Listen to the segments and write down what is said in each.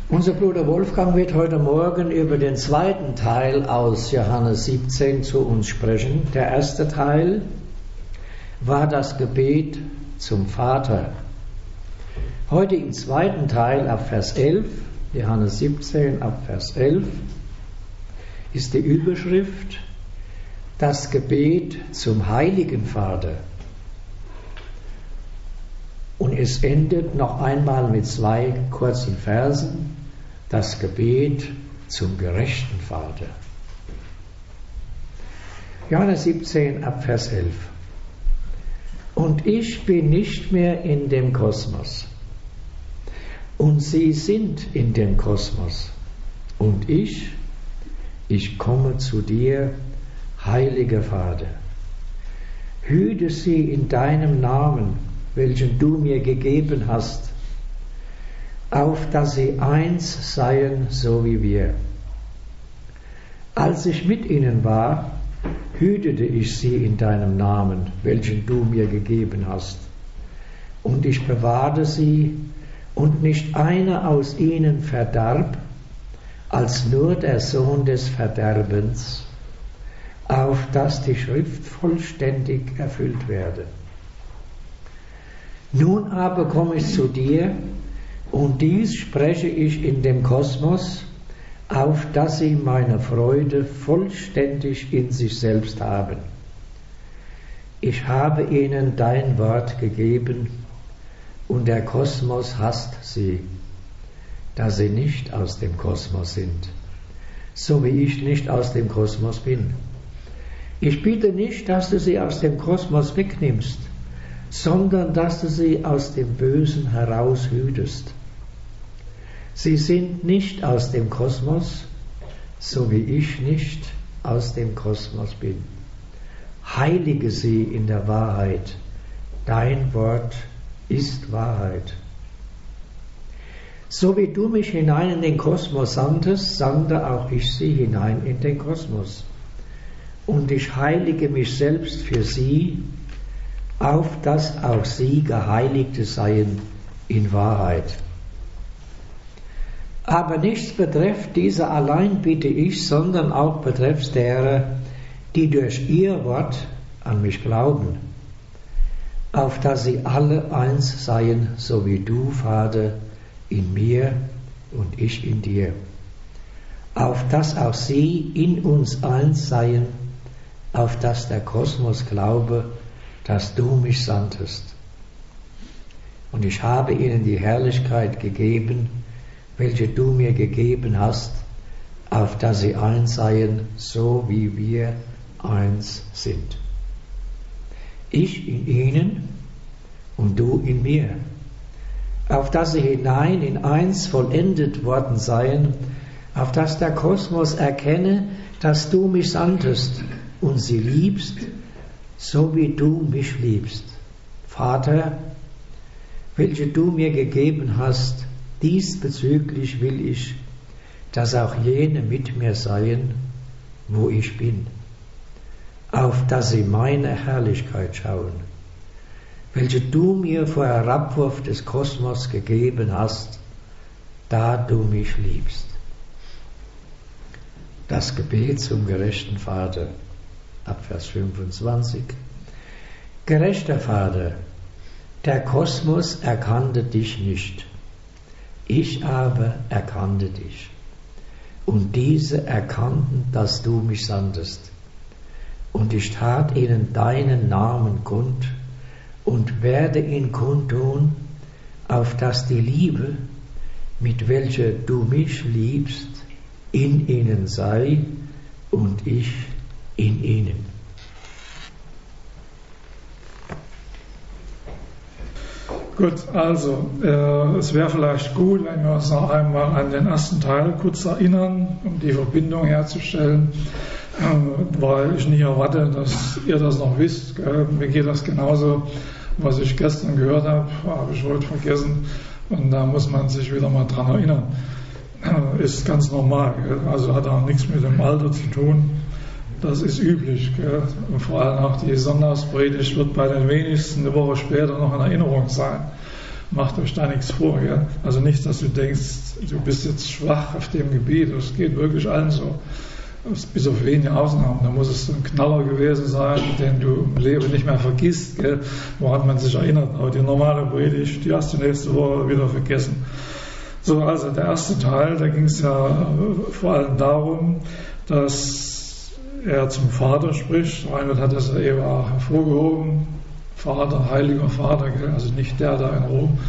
Unser Bruder Wolfgang wird heute Morgen über den zweiten Teil aus Johannes 17 zu uns sprechen. Der erste Teil war das Gebet zum Vater. Heute im zweiten Teil ab Vers 11, Johannes 17 ab Vers 11, ist die Überschrift das Gebet zum Heiligen Vater. Und es endet noch einmal mit 2 kurzen Versen, das Gebet zum gerechten Vater. Johannes 17 ab Vers 11. Und ich bin nicht mehr in dem Kosmos, und sie sind in dem Kosmos, und ich komme zu dir, heiliger Vater. Hüte sie in deinem Namen, welchen du mir gegeben hast, auf dass sie eins seien, so wie wir. Als ich mit ihnen war, hütete ich sie in deinem Namen, welchen du mir gegeben hast. Und ich bewahrte sie, und nicht einer aus ihnen verdarb, als nur der Sohn des Verderbens, auf dass die Schrift vollständig erfüllt werde. Nun aber komme ich zu dir, und dies spreche ich in dem Kosmos, auf dass sie meine Freude vollständig in sich selbst haben. Ich habe ihnen dein Wort gegeben, und der Kosmos hasst sie, da sie nicht aus dem Kosmos sind, so wie ich nicht aus dem Kosmos bin. Ich bitte nicht, dass du sie aus dem Kosmos wegnimmst, sondern dass du sie aus dem Bösen heraushütest. Sie sind nicht aus dem Kosmos, so wie ich nicht aus dem Kosmos bin. Heilige sie in der Wahrheit. Dein Wort ist Wahrheit. So wie du mich hinein in den Kosmos sandtest, sandte auch ich sie hinein in den Kosmos. Und ich heilige mich selbst für sie, auf dass auch sie Geheiligte seien in Wahrheit. Aber nichts betrifft diese allein bitte ich, sondern auch betrifft derer, die durch ihr Wort an mich glauben, auf dass sie alle eins seien, so wie du, Vater, in mir und ich in dir, auf dass auch sie in uns eins seien, auf dass der Kosmos glaube, dass du mich sandtest. Und ich habe ihnen die Herrlichkeit gegeben, welche du mir gegeben hast, auf dass sie eins seien, so wie wir eins sind. Ich in ihnen und du in mir, auf dass sie hinein in eins vollendet worden seien, auf dass der Kosmos erkenne, dass du mich sandtest und sie liebst, so wie du mich liebst. Vater, welche du mir gegeben hast, diesbezüglich will ich, dass auch jene mit mir seien, wo ich bin, auf dass sie meine Herrlichkeit schauen, welche du mir vor Herabwurf des Kosmos gegeben hast, da du mich liebst. Das Gebet zum gerechten Vater, ab Vers 25. Gerechter Vater, der Kosmos erkannte dich nicht, ich aber erkannte dich. Und diese erkannten, dass du mich sandtest. Und ich tat ihnen deinen Namen kund und werde ihn kundtun, auf dass die Liebe, mit welcher du mich liebst, in ihnen sei und ich in ihnen. Gut, also es wäre vielleicht gut, wenn wir uns noch einmal an den ersten Teil kurz erinnern, um die Verbindung herzustellen, weil ich nicht erwarte, dass ihr das noch wisst. Mir geht das genauso, was ich gestern gehört habe ich heute vergessen und da muss man sich wieder mal dran erinnern. Ist ganz normal, also hat auch nichts mit dem Alter zu tun. Das ist üblich. Und vor allem auch die Sonntagspredigt wird bei den wenigsten eine Woche später noch in Erinnerung sein. macht euch da nichts vor. Gell? Also nicht, dass du denkst, du bist jetzt schwach auf dem Gebiet. Es geht wirklich allen so. Bis auf wenige Ausnahmen. Da muss es so ein Knaller gewesen sein, den du im Leben nicht mehr vergisst, gell? Woran man sich erinnert. Aber die normale Predigt, die hast du nächste Woche wieder vergessen. So, also der erste Teil, da ging es ja vor allem darum, dass er zum Vater spricht. Reinhard hat das ja eben auch hervorgehoben. Vater, heiliger Vater, gell? Also nicht der da in Rom,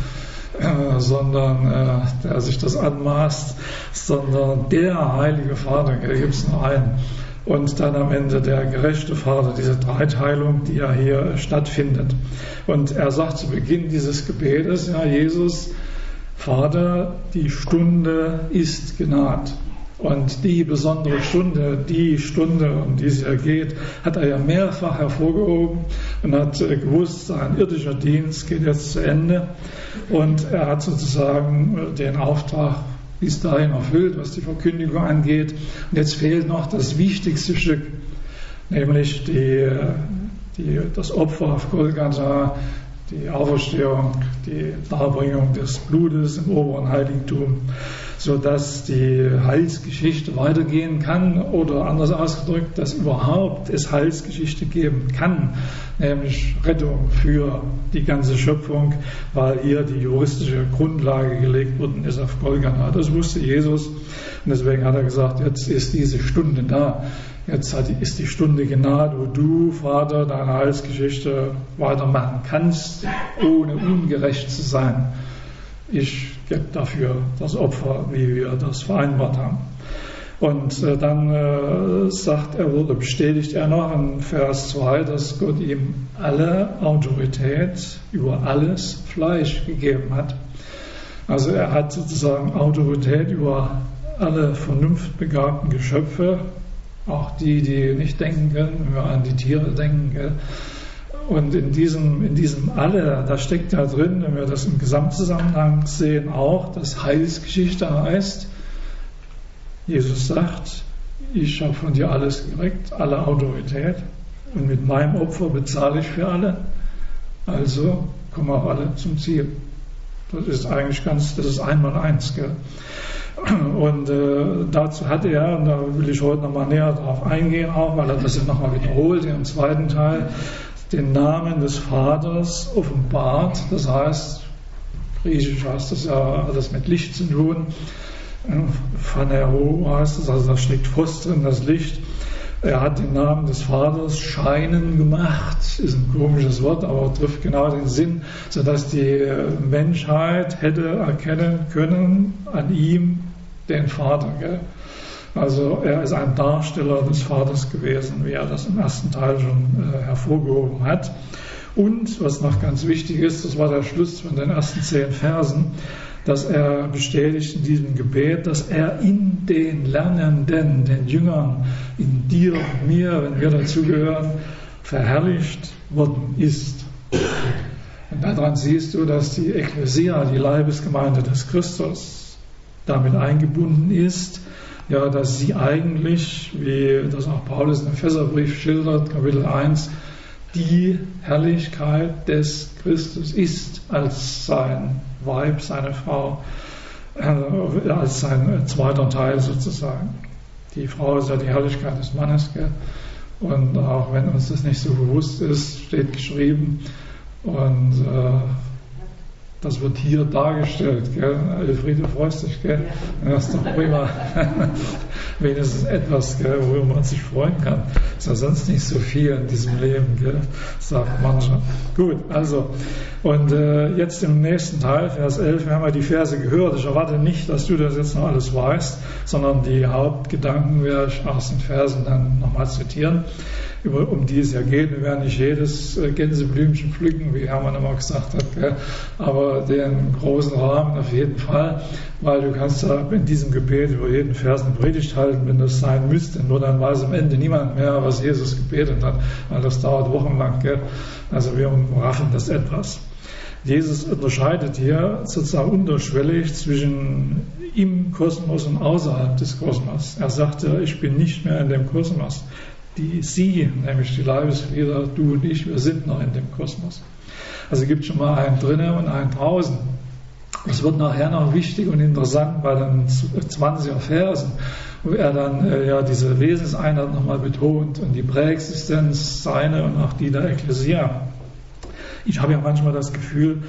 sondern der sich das anmaßt, sondern der heilige Vater, da gibt es nur einen. Und dann am Ende der gerechte Vater, diese Dreiteilung, die ja hier stattfindet. Und er sagt zu Beginn dieses Gebetes, ja, Jesus, Vater, die Stunde ist genaht. Und die besondere Stunde, um die es ja geht, hat er ja mehrfach hervorgehoben und hat gewusst, sein irdischer Dienst geht jetzt zu Ende. Und er hat sozusagen den Auftrag bis dahin erfüllt, was die Verkündigung angeht. Und jetzt fehlt noch das wichtigste Stück, nämlich das Opfer auf Golgatha, die Auferstehung, die Darbringung des Blutes im oberen Heiligtum, sodass die Heilsgeschichte weitergehen kann oder anders ausgedrückt, dass überhaupt es Heilsgeschichte geben kann, nämlich Rettung für die ganze Schöpfung, weil hier die juristische Grundlage gelegt worden ist auf Golgatha. Das wusste Jesus und deswegen hat er gesagt, jetzt ist diese Stunde da. Jetzt ist die Stunde genaht, wo du, Vater, deine Heilsgeschichte weitermachen kannst, ohne ungerecht zu sein. Ich gebe dafür das Opfer, wie wir das vereinbart haben. Und dann sagt er, oder bestätigt er noch in Vers 2, dass Gott ihm alle Autorität über alles Fleisch gegeben hat. Also er hat sozusagen Autorität über alle vernunftbegabten Geschöpfe, auch die nicht denken können, wenn wir an die Tiere denken. Gell? Und in diesem alle, da steckt ja drin, wenn wir das im Gesamtzusammenhang sehen, auch, dass Heilsgeschichte heißt, Jesus sagt, ich habe von dir alles gekriegt, alle Autorität, und mit meinem Opfer bezahle ich für alle, also kommen auch alle zum Ziel. Das ist eigentlich das ist 1x1, gell? Und dazu hat er, und da will ich heute nochmal näher drauf eingehen, auch weil er das ja nochmal wiederholt im zweiten Teil, den Namen des Vaters offenbart. Das heißt, griechisch heißt das ja alles mit Licht zu tun. Phanero heißt es, also da steckt Phos drin, das Licht. Er hat den Namen des Vaters scheinen gemacht, ist ein komisches Wort, aber trifft genau den Sinn, sodass die Menschheit hätte erkennen können an ihm den Vater. Gell? Also er ist ein Darsteller des Vaters gewesen, wie er das im ersten Teil schon hervorgehoben hat. Und, was noch ganz wichtig ist, das war der Schluss von den ersten 10 Versen, dass er bestätigt in diesem Gebet, dass er in den Lernenden, den Jüngern, in dir und mir, wenn wir dazugehören, verherrlicht worden ist. Und daran siehst du, dass die Ekklesia, die Leibesgemeinde des Christus, damit eingebunden ist, ja, dass sie eigentlich, wie das auch Paulus im Epheserbrief schildert, Kapitel 1, die Herrlichkeit des Christus ist als sein Weib, seine Frau, als sein zweiter Teil sozusagen. Die Frau ist ja die Herrlichkeit des Mannes, gell? Und auch wenn uns das nicht so bewusst ist, steht geschrieben und das wird hier dargestellt, gell? Elfriede, freust dich, gell? Das ist doch prima. Wenigstens etwas, gell, worüber man sich freuen kann. Ist ja sonst nicht so viel in diesem Leben, gell? Sagt mancher. Gut, also, und jetzt im nächsten Teil, Vers 11, wir haben ja die Verse gehört. Ich erwarte nicht, dass du das jetzt noch alles weißt, sondern die Hauptgedanken werde ich aus den Versen dann nochmal zitieren, um die es ja geht. Wir werden nicht jedes Gänseblümchen pflücken, wie Hermann immer gesagt hat, gell? Aber den großen Rahmen auf jeden Fall, weil du kannst da in diesem Gebet über jeden Vers eine Predigt halten, wenn das sein müsste. Nur dann weiß am Ende niemand mehr, was Jesus gebetet hat, weil das dauert wochenlang. Gell? Also wir umraffen das etwas. Jesus unterscheidet hier sozusagen unterschwellig zwischen im Kosmos und außerhalb des Kosmos. Er sagte, ich bin nicht mehr in dem Kosmos. Sie, nämlich die Leibesglieder, du und ich, wir sind noch in dem Kosmos. Also gibt schon mal einen drinnen und einen draußen. Das wird nachher noch wichtig und interessant bei den 20er Versen, wo er dann diese Wesenseinheit nochmal betont und die Präexistenz seine und auch die der Ekklesia. Ich habe ja manchmal das Gefühl,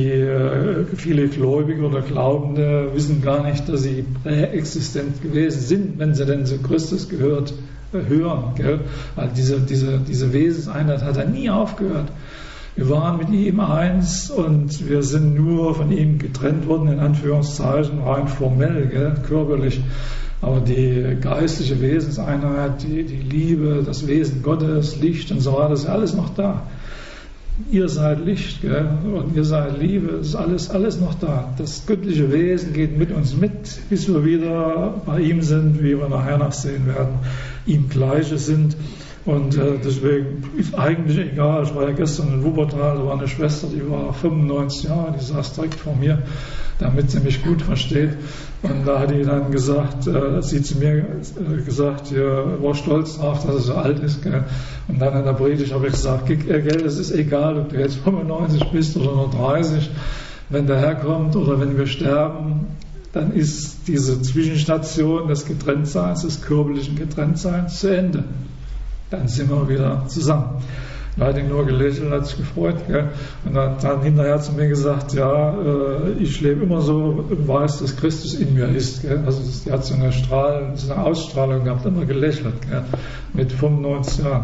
viele Gläubige oder Glaubende wissen gar nicht, dass sie präexistent gewesen sind, wenn sie denn zu Christus hören. Gell? Weil diese Wesenseinheit hat er nie aufgehört. Wir waren mit ihm eins und wir sind nur von ihm getrennt worden, in Anführungszeichen, rein formell, gell? Körperlich. Aber die geistliche Wesenseinheit, die Liebe, das Wesen Gottes, Licht und so weiter, das ist alles noch da. Ihr seid Licht, gell? Und ihr seid Liebe, das ist alles noch da. Das göttliche Wesen geht mit uns mit, bis wir wieder bei ihm sind, wie wir nachher noch sehen werden, ihm Gleiche sind. Und deswegen ist eigentlich egal. Ich war ja gestern in Wuppertal, da war eine Schwester, die war 95 Jahre, die saß direkt vor mir, damit sie mich gut versteht. Und da hat die dann gesagt, sie zu mir gesagt, war stolz drauf, dass er so alt ist. Gell? Und dann in der Predigt habe ich gesagt, gell, es ist egal, ob du jetzt 95 bist oder nur 30, wenn der Herr kommt oder wenn wir sterben, dann ist diese Zwischenstation des Getrenntseins, des körperlichen Getrenntseins zu Ende. Dann sind wir wieder zusammen. Da hat ihn nur gelächelt, hat sich gefreut. Gell? Und dann hinterher zu mir gesagt, ich lebe immer so und weiß, dass Christus in mir ist. Gell? Also die hat so eine Ausstrahlung gehabt, immer gelächelt, gell? Mit 95 Jahren.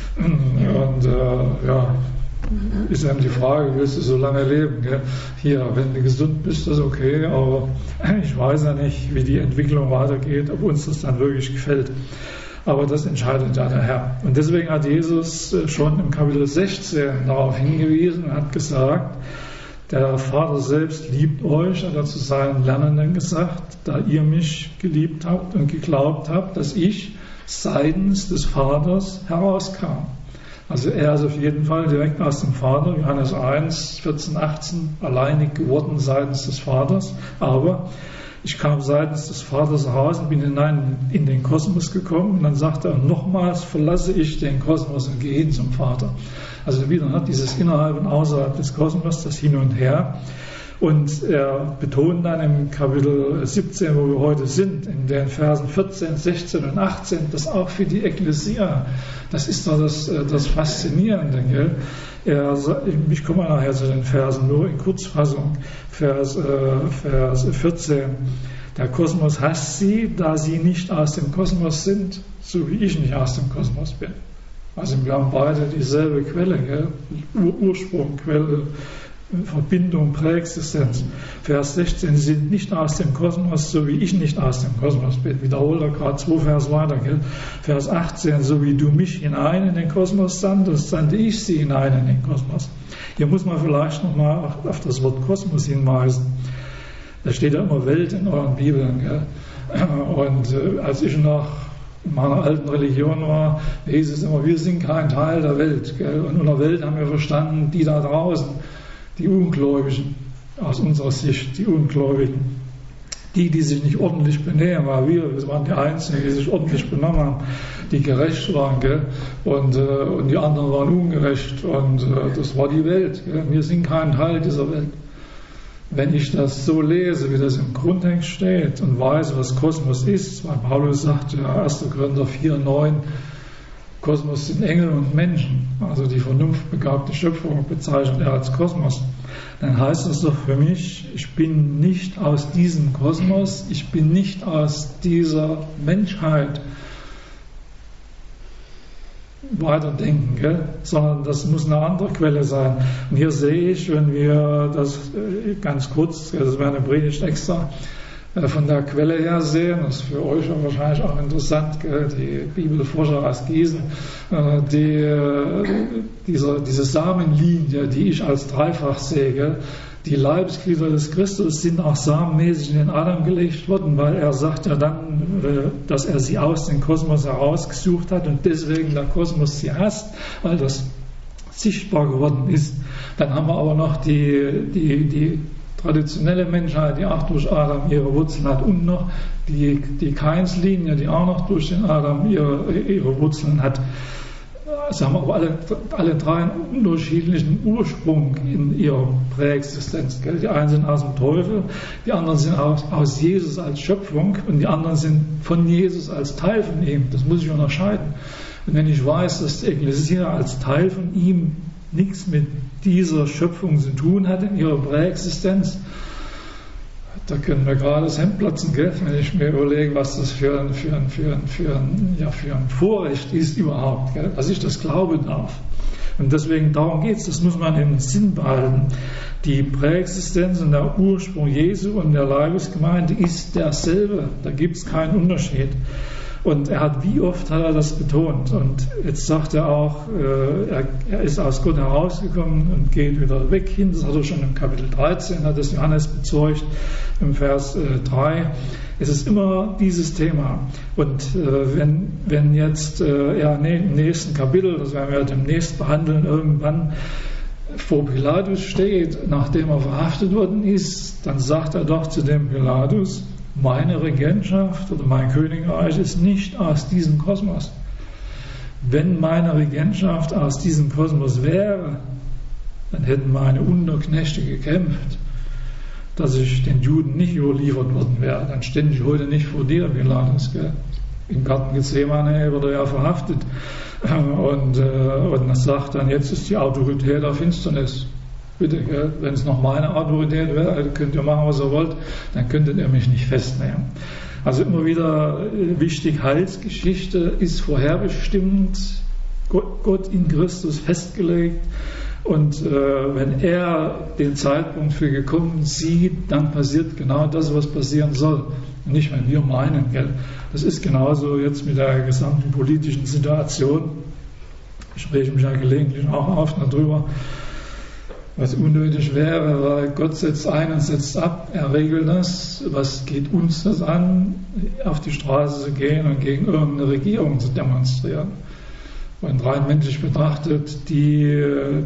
Und ist eben die Frage, willst du so lange leben? Gell? Hier, wenn du gesund bist, ist das okay, aber ich weiß ja nicht, wie die Entwicklung weitergeht, ob uns das dann wirklich gefällt. Aber das entscheidet ja der Herr. Und deswegen hat Jesus schon im Kapitel 16 darauf hingewiesen und hat gesagt, der Vater selbst liebt euch, hat er zu seinen Lernenden gesagt, da ihr mich geliebt habt und geglaubt habt, dass ich seitens des Vaters herauskam. Also er ist auf jeden Fall direkt aus dem Vater, Johannes 1, 14, 18, alleinig geworden seitens des Vaters, aber ich kam seitens des Vaters heraus und bin hinein in den Kosmos gekommen und dann sagte er, nochmals verlasse ich den Kosmos und gehe hin zum Vater. Also wieder hat dieses innerhalb und außerhalb des Kosmos, das Hin und Her. Und er betont dann im Kapitel 17, wo wir heute sind, in den Versen 14, 16 und 18, das auch für die Ekklesia, das ist doch das Faszinierende. Gell? Ich komme nachher zu den Versen, nur in Kurzfassung, Vers 14. Der Kosmos hasst sie, da sie nicht aus dem Kosmos sind, so wie ich nicht aus dem Kosmos bin. Also wir haben beide dieselbe Quelle, gell? Ursprung, Quelle, Verbindung, Präexistenz. Vers 16, sie sind nicht aus dem Kosmos, so wie ich nicht aus dem Kosmos bin. Wiederholt er gerade 2 Vers weiter. Gell? Vers 18, so wie du mich hinein in den Kosmos sandest, sandte ich sie hinein in den Kosmos. Hier muss man vielleicht nochmal auf das Wort Kosmos hinweisen. Da steht ja immer Welt in euren Bibeln. Gell? Und als ich noch in meiner alten Religion war, hieß es immer, wir sind kein Teil der Welt. Gell? Und unter Welt haben wir verstanden, die da draußen. Die Ungläubigen, aus unserer Sicht, die Ungläubigen, die sich nicht ordentlich benehmen, weil wir waren die Einzigen, die sich ordentlich benommen haben, die gerecht waren, gell? Und die anderen waren ungerecht und das war die Welt. Gell? Wir sind kein Teil dieser Welt. Wenn ich das so lese, wie das im Grundtext steht und weiß, was Kosmos ist, weil Paulus sagt ja 1. Korinther 4, 9, Kosmos sind Engel und Menschen, also die vernunftbegabte Schöpfung bezeichnet er als Kosmos. Dann heißt das doch für mich, ich bin nicht aus diesem Kosmos, ich bin nicht aus dieser Menschheit weiterdenken, gell? Sondern das muss eine andere Quelle sein. Und hier sehe ich, wenn wir das ganz kurz, das wäre eine Predigt extra, von der Quelle her sehen, das ist für euch wahrscheinlich auch interessant, die Bibelforscher aus Gießen, diese Samenlinie, die ich als dreifach sehe, die Leibesglieder des Christus sind auch samenmäßig in den Adam gelegt worden, weil er sagt ja dann, dass er sie aus dem Kosmos herausgesucht hat und deswegen der Kosmos sie hasst, weil das sichtbar geworden ist. Dann haben wir aber noch die traditionelle Menschheit, die auch durch Adam ihre Wurzeln hat, und noch die Kainslinie, die auch noch durch den Adam ihre Wurzeln hat. Sie haben aber alle drei einen unterschiedlichen Ursprung in ihrer Präexistenz. Gell? Die einen sind aus dem Teufel, die anderen sind aus Jesus als Schöpfung und die anderen sind von Jesus als Teil von ihm. Das muss ich unterscheiden. Und wenn ich weiß, dass die Ekklesia als Teil von ihm nichts mit dieser Schöpfung zu tun hat in ihrer Präexistenz, da können wir gerade das Hemd platzen, gell? Wenn ich mir überlege, was das für ein Vorrecht ist überhaupt, gell? Dass ich das glauben darf. Und deswegen, darum geht es, das muss man im Sinn behalten. Die Präexistenz und der Ursprung Jesu und der Leibesgemeinde ist derselbe, da gibt es keinen Unterschied. Und wie oft hat er das betont? Und jetzt sagt er auch, er ist aus Gott herausgekommen und geht wieder weg hin. Das hat er schon im Kapitel 13, hat das Johannes bezeugt, im Vers 3. Es ist immer dieses Thema. Und wenn jetzt im nächsten Kapitel, das werden wir demnächst behandeln, irgendwann vor Pilatus steht, nachdem er verhaftet worden ist, dann sagt er doch zu dem Pilatus: Meine Regentschaft oder mein Königreich ist nicht aus diesem Kosmos. Wenn meine Regentschaft aus diesem Kosmos wäre, dann hätten meine Unterknechte gekämpft, dass ich den Juden nicht überliefert worden wäre. Dann stände ich heute nicht vor dir, Pilatus. Im Garten Gethsemane wurde er verhaftet. Und er sagt dann, jetzt ist die Autorität der Finsternis. Bitte, wenn es noch meine Autorität wäre, könnt ihr machen, was ihr wollt, dann könntet ihr mich nicht festnehmen. Also immer wieder wichtig, Heilsgeschichte ist vorherbestimmt, Gott in Christus festgelegt, und wenn er den Zeitpunkt für gekommen sieht, dann passiert genau das, was passieren soll. Und nicht, wenn wir meinen. Gell? Das ist genauso jetzt mit der gesamten politischen Situation. Ich spreche mich ja gelegentlich auch auf darüber, was unnötig wäre, weil Gott setzt ein und setzt ab, er regelt das. Was geht uns das an, auf die Straße zu gehen und gegen irgendeine Regierung zu demonstrieren? Und rein menschlich betrachtet, die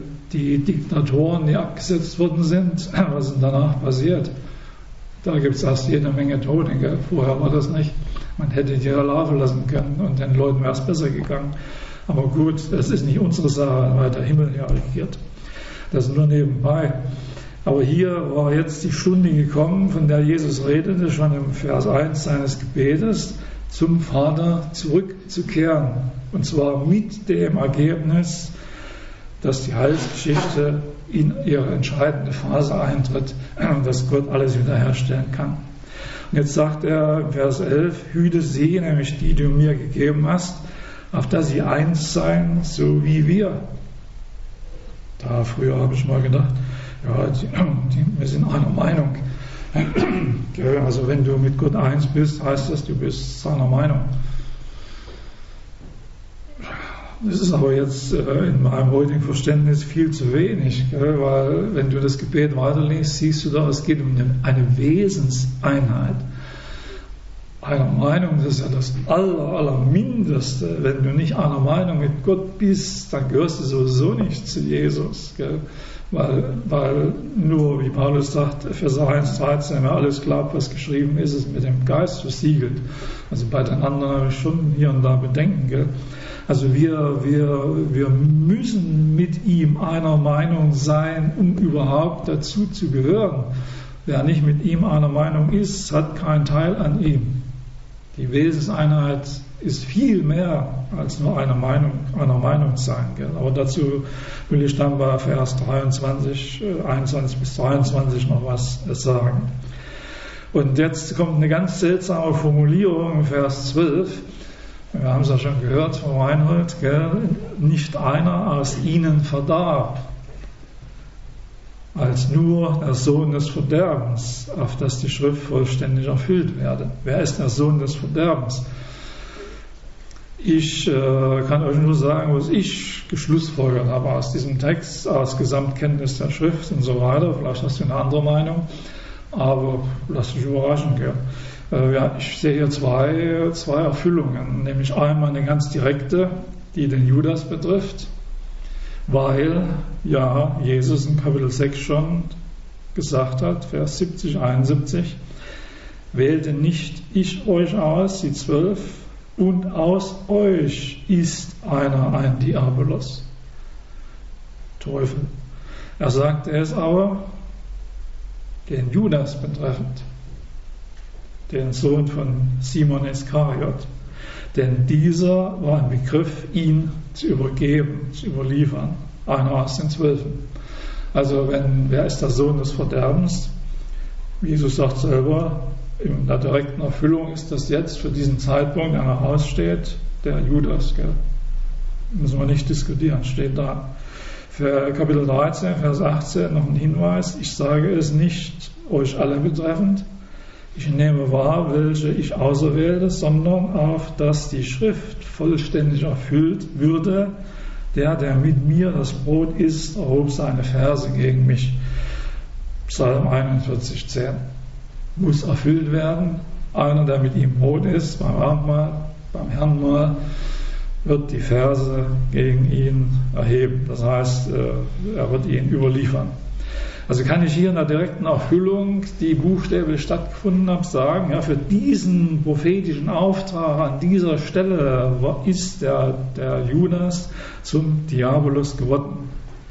Diktatoren, die abgesetzt worden sind, was ist danach passiert? Da gibt es erst jede Menge Tote. Gell? Vorher war das nicht. Man hätte die ja laufen lassen können und den Leuten wäre es besser gegangen. Aber gut, das ist nicht unsere Sache, weil der Himmel ja regiert. Das nur nebenbei. Aber hier war jetzt die Stunde gekommen, von der Jesus redete, schon im Vers 1 seines Gebetes, zum Vater zurückzukehren. Und zwar mit dem Ergebnis, dass die Heilsgeschichte in ihre entscheidende Phase eintritt, dass Gott alles wiederherstellen kann. Und jetzt sagt er im Vers 11, hüte sie, nämlich die du mir gegeben hast, auf dass sie eins seien, so wie wir. Da früher habe ich mal gedacht, ja, wir sind einer Meinung. Also wenn du mit Gott eins bist, heißt das, du bist seiner Meinung. Das ist aber jetzt in meinem heutigen Verständnis viel zu wenig, weil wenn du das Gebet weiterliest, siehst du da, es geht um eine Wesenseinheit. Einer Meinung, das ist ja das Allermindeste. Wenn du nicht einer Meinung mit Gott bist, dann gehörst du sowieso nicht zu Jesus. Gell? Weil nur, wie Paulus sagt, Epheser 1,13, wer alles glaubt, was geschrieben ist, ist mit dem Geist versiegelt. Also bei den anderen habe ich schon hier und da Bedenken. Gell? Also wir müssen mit ihm einer Meinung sein, um überhaupt dazu zu gehören. Wer nicht mit ihm einer Meinung ist, hat keinen Teil an ihm. Die Wesenseinheit ist viel mehr als nur einer Meinung sein. Gell? Aber dazu will ich dann bei Vers 21 bis 23 noch was sagen. Und jetzt kommt eine ganz seltsame Formulierung im Vers 12. Wir haben es ja schon gehört von Reinhold, gell? Nicht einer aus ihnen verdarb, als nur der Sohn des Verderbens, auf das die Schrift vollständig erfüllt werde. Wer ist der Sohn des Verderbens? Ich kann euch nur sagen, was ich geschlussfolgert habe aus diesem Text, aus Gesamtkenntnis der Schrift und so weiter. Vielleicht hast du eine andere Meinung, aber lass dich überraschen. Gell? Ich sehe hier zwei Erfüllungen, nämlich einmal eine ganz direkte, die den Judas betrifft, weil ja Jesus in Kapitel 6 schon gesagt hat, Vers 70, 71, wählte nicht ich euch aus, die 12, und aus euch ist einer ein Diabolos, Teufel. Er sagte es aber den Judas betreffend, den Sohn von Simon Iskariot. Denn dieser war im Begriff, ihn zu übergeben, zu überliefern, einer aus den 12. Also wer ist der Sohn des Verderbens? Jesus sagt selber, in der direkten Erfüllung ist das jetzt für diesen Zeitpunkt, der noch aussteht, der Judas. Gell? Müssen wir nicht diskutieren, steht da. Für Kapitel 13, Vers 18 noch ein Hinweis, ich sage es nicht euch alle betreffend, ich nehme wahr, welche ich auserwählte, sondern auf, dass die Schrift vollständig erfüllt würde, der mit mir das Brot isst, erhob seine Verse gegen mich. Psalm 41, 10. Muss erfüllt werden. Einer, der mit ihm Brot isst, beim Abendmahl, beim Herrenmahl, wird die Verse gegen ihn erheben. Das heißt, er wird ihn überliefern. Also kann ich hier in der direkten Erfüllung, die buchstäblich stattgefunden hat, sagen, ja, für diesen prophetischen Auftrag an dieser Stelle ist der Judas zum Diabolos geworden.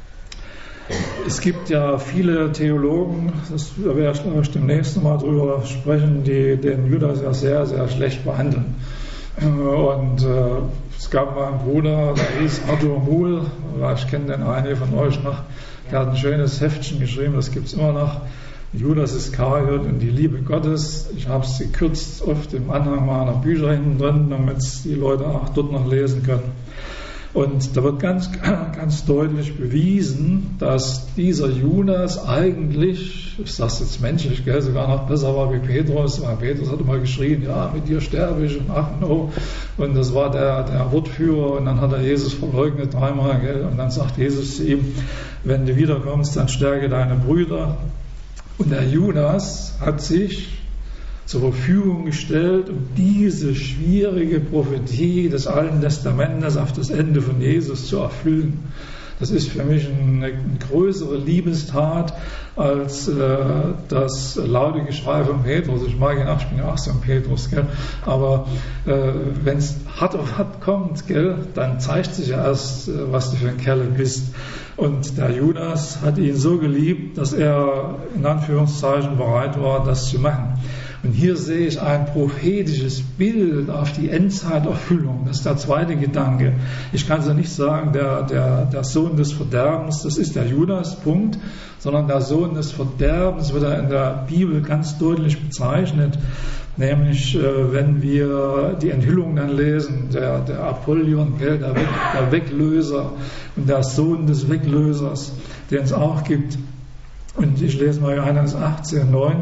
Es gibt ja viele Theologen, da werde ich glaube ich demnächst mal drüber sprechen, die den Judas ja sehr, sehr schlecht behandeln. Und es gab mal einen Bruder, der hieß Arthur Muhl, ich kenne den einige von euch noch, der hat ein schönes Heftchen geschrieben, das gibt es immer noch, Judas Iskariot und die Liebe Gottes. Ich habe es gekürzt oft im Anhang meiner Bücher hinten drin, damit die Leute auch dort noch lesen können. Und da wird ganz, ganz deutlich bewiesen, dass dieser Judas eigentlich, ich sage es jetzt menschlich, gell, sogar noch besser war wie Petrus, weil Petrus hat immer geschrien, ja, mit dir sterbe ich und ach no. Und das war der Wortführer und dann hat er Jesus verleugnet dreimal, gell, und dann sagt Jesus zu ihm, wenn du wiederkommst, dann stärke deine Brüder. Und der Judas hat sich zur Verfügung gestellt, um diese schwierige Prophetie des Alten Testamentes auf das Ende von Jesus zu erfüllen. Das ist für mich eine größere Liebestat als das laute Geschrei von Petrus. Ich mag ihn auch, ich bin ja auch so ein Petrus, gell? Aber wenn es hart auf hart kommt, gell, dann zeigt sich ja erst, was du für ein Kerl bist. Und der Judas hat ihn so geliebt, dass er in Anführungszeichen bereit war, das zu machen. Und hier sehe ich ein prophetisches Bild auf die Endzeiterfüllung. Das ist der zweite Gedanke. Ich kann so nicht sagen, der Sohn des Verderbens, das ist der Judas, Punkt, sondern der Sohn des Verderbens wird in der Bibel ganz deutlich bezeichnet. Nämlich, wenn wir die Enthüllung dann lesen, der Apollyon, der Weglöser und der Sohn des Weglösers, den es auch gibt. Und ich lese mal Johannes 18,9.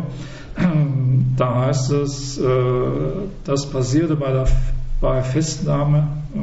Da heißt es, das passierte bei Festnahme,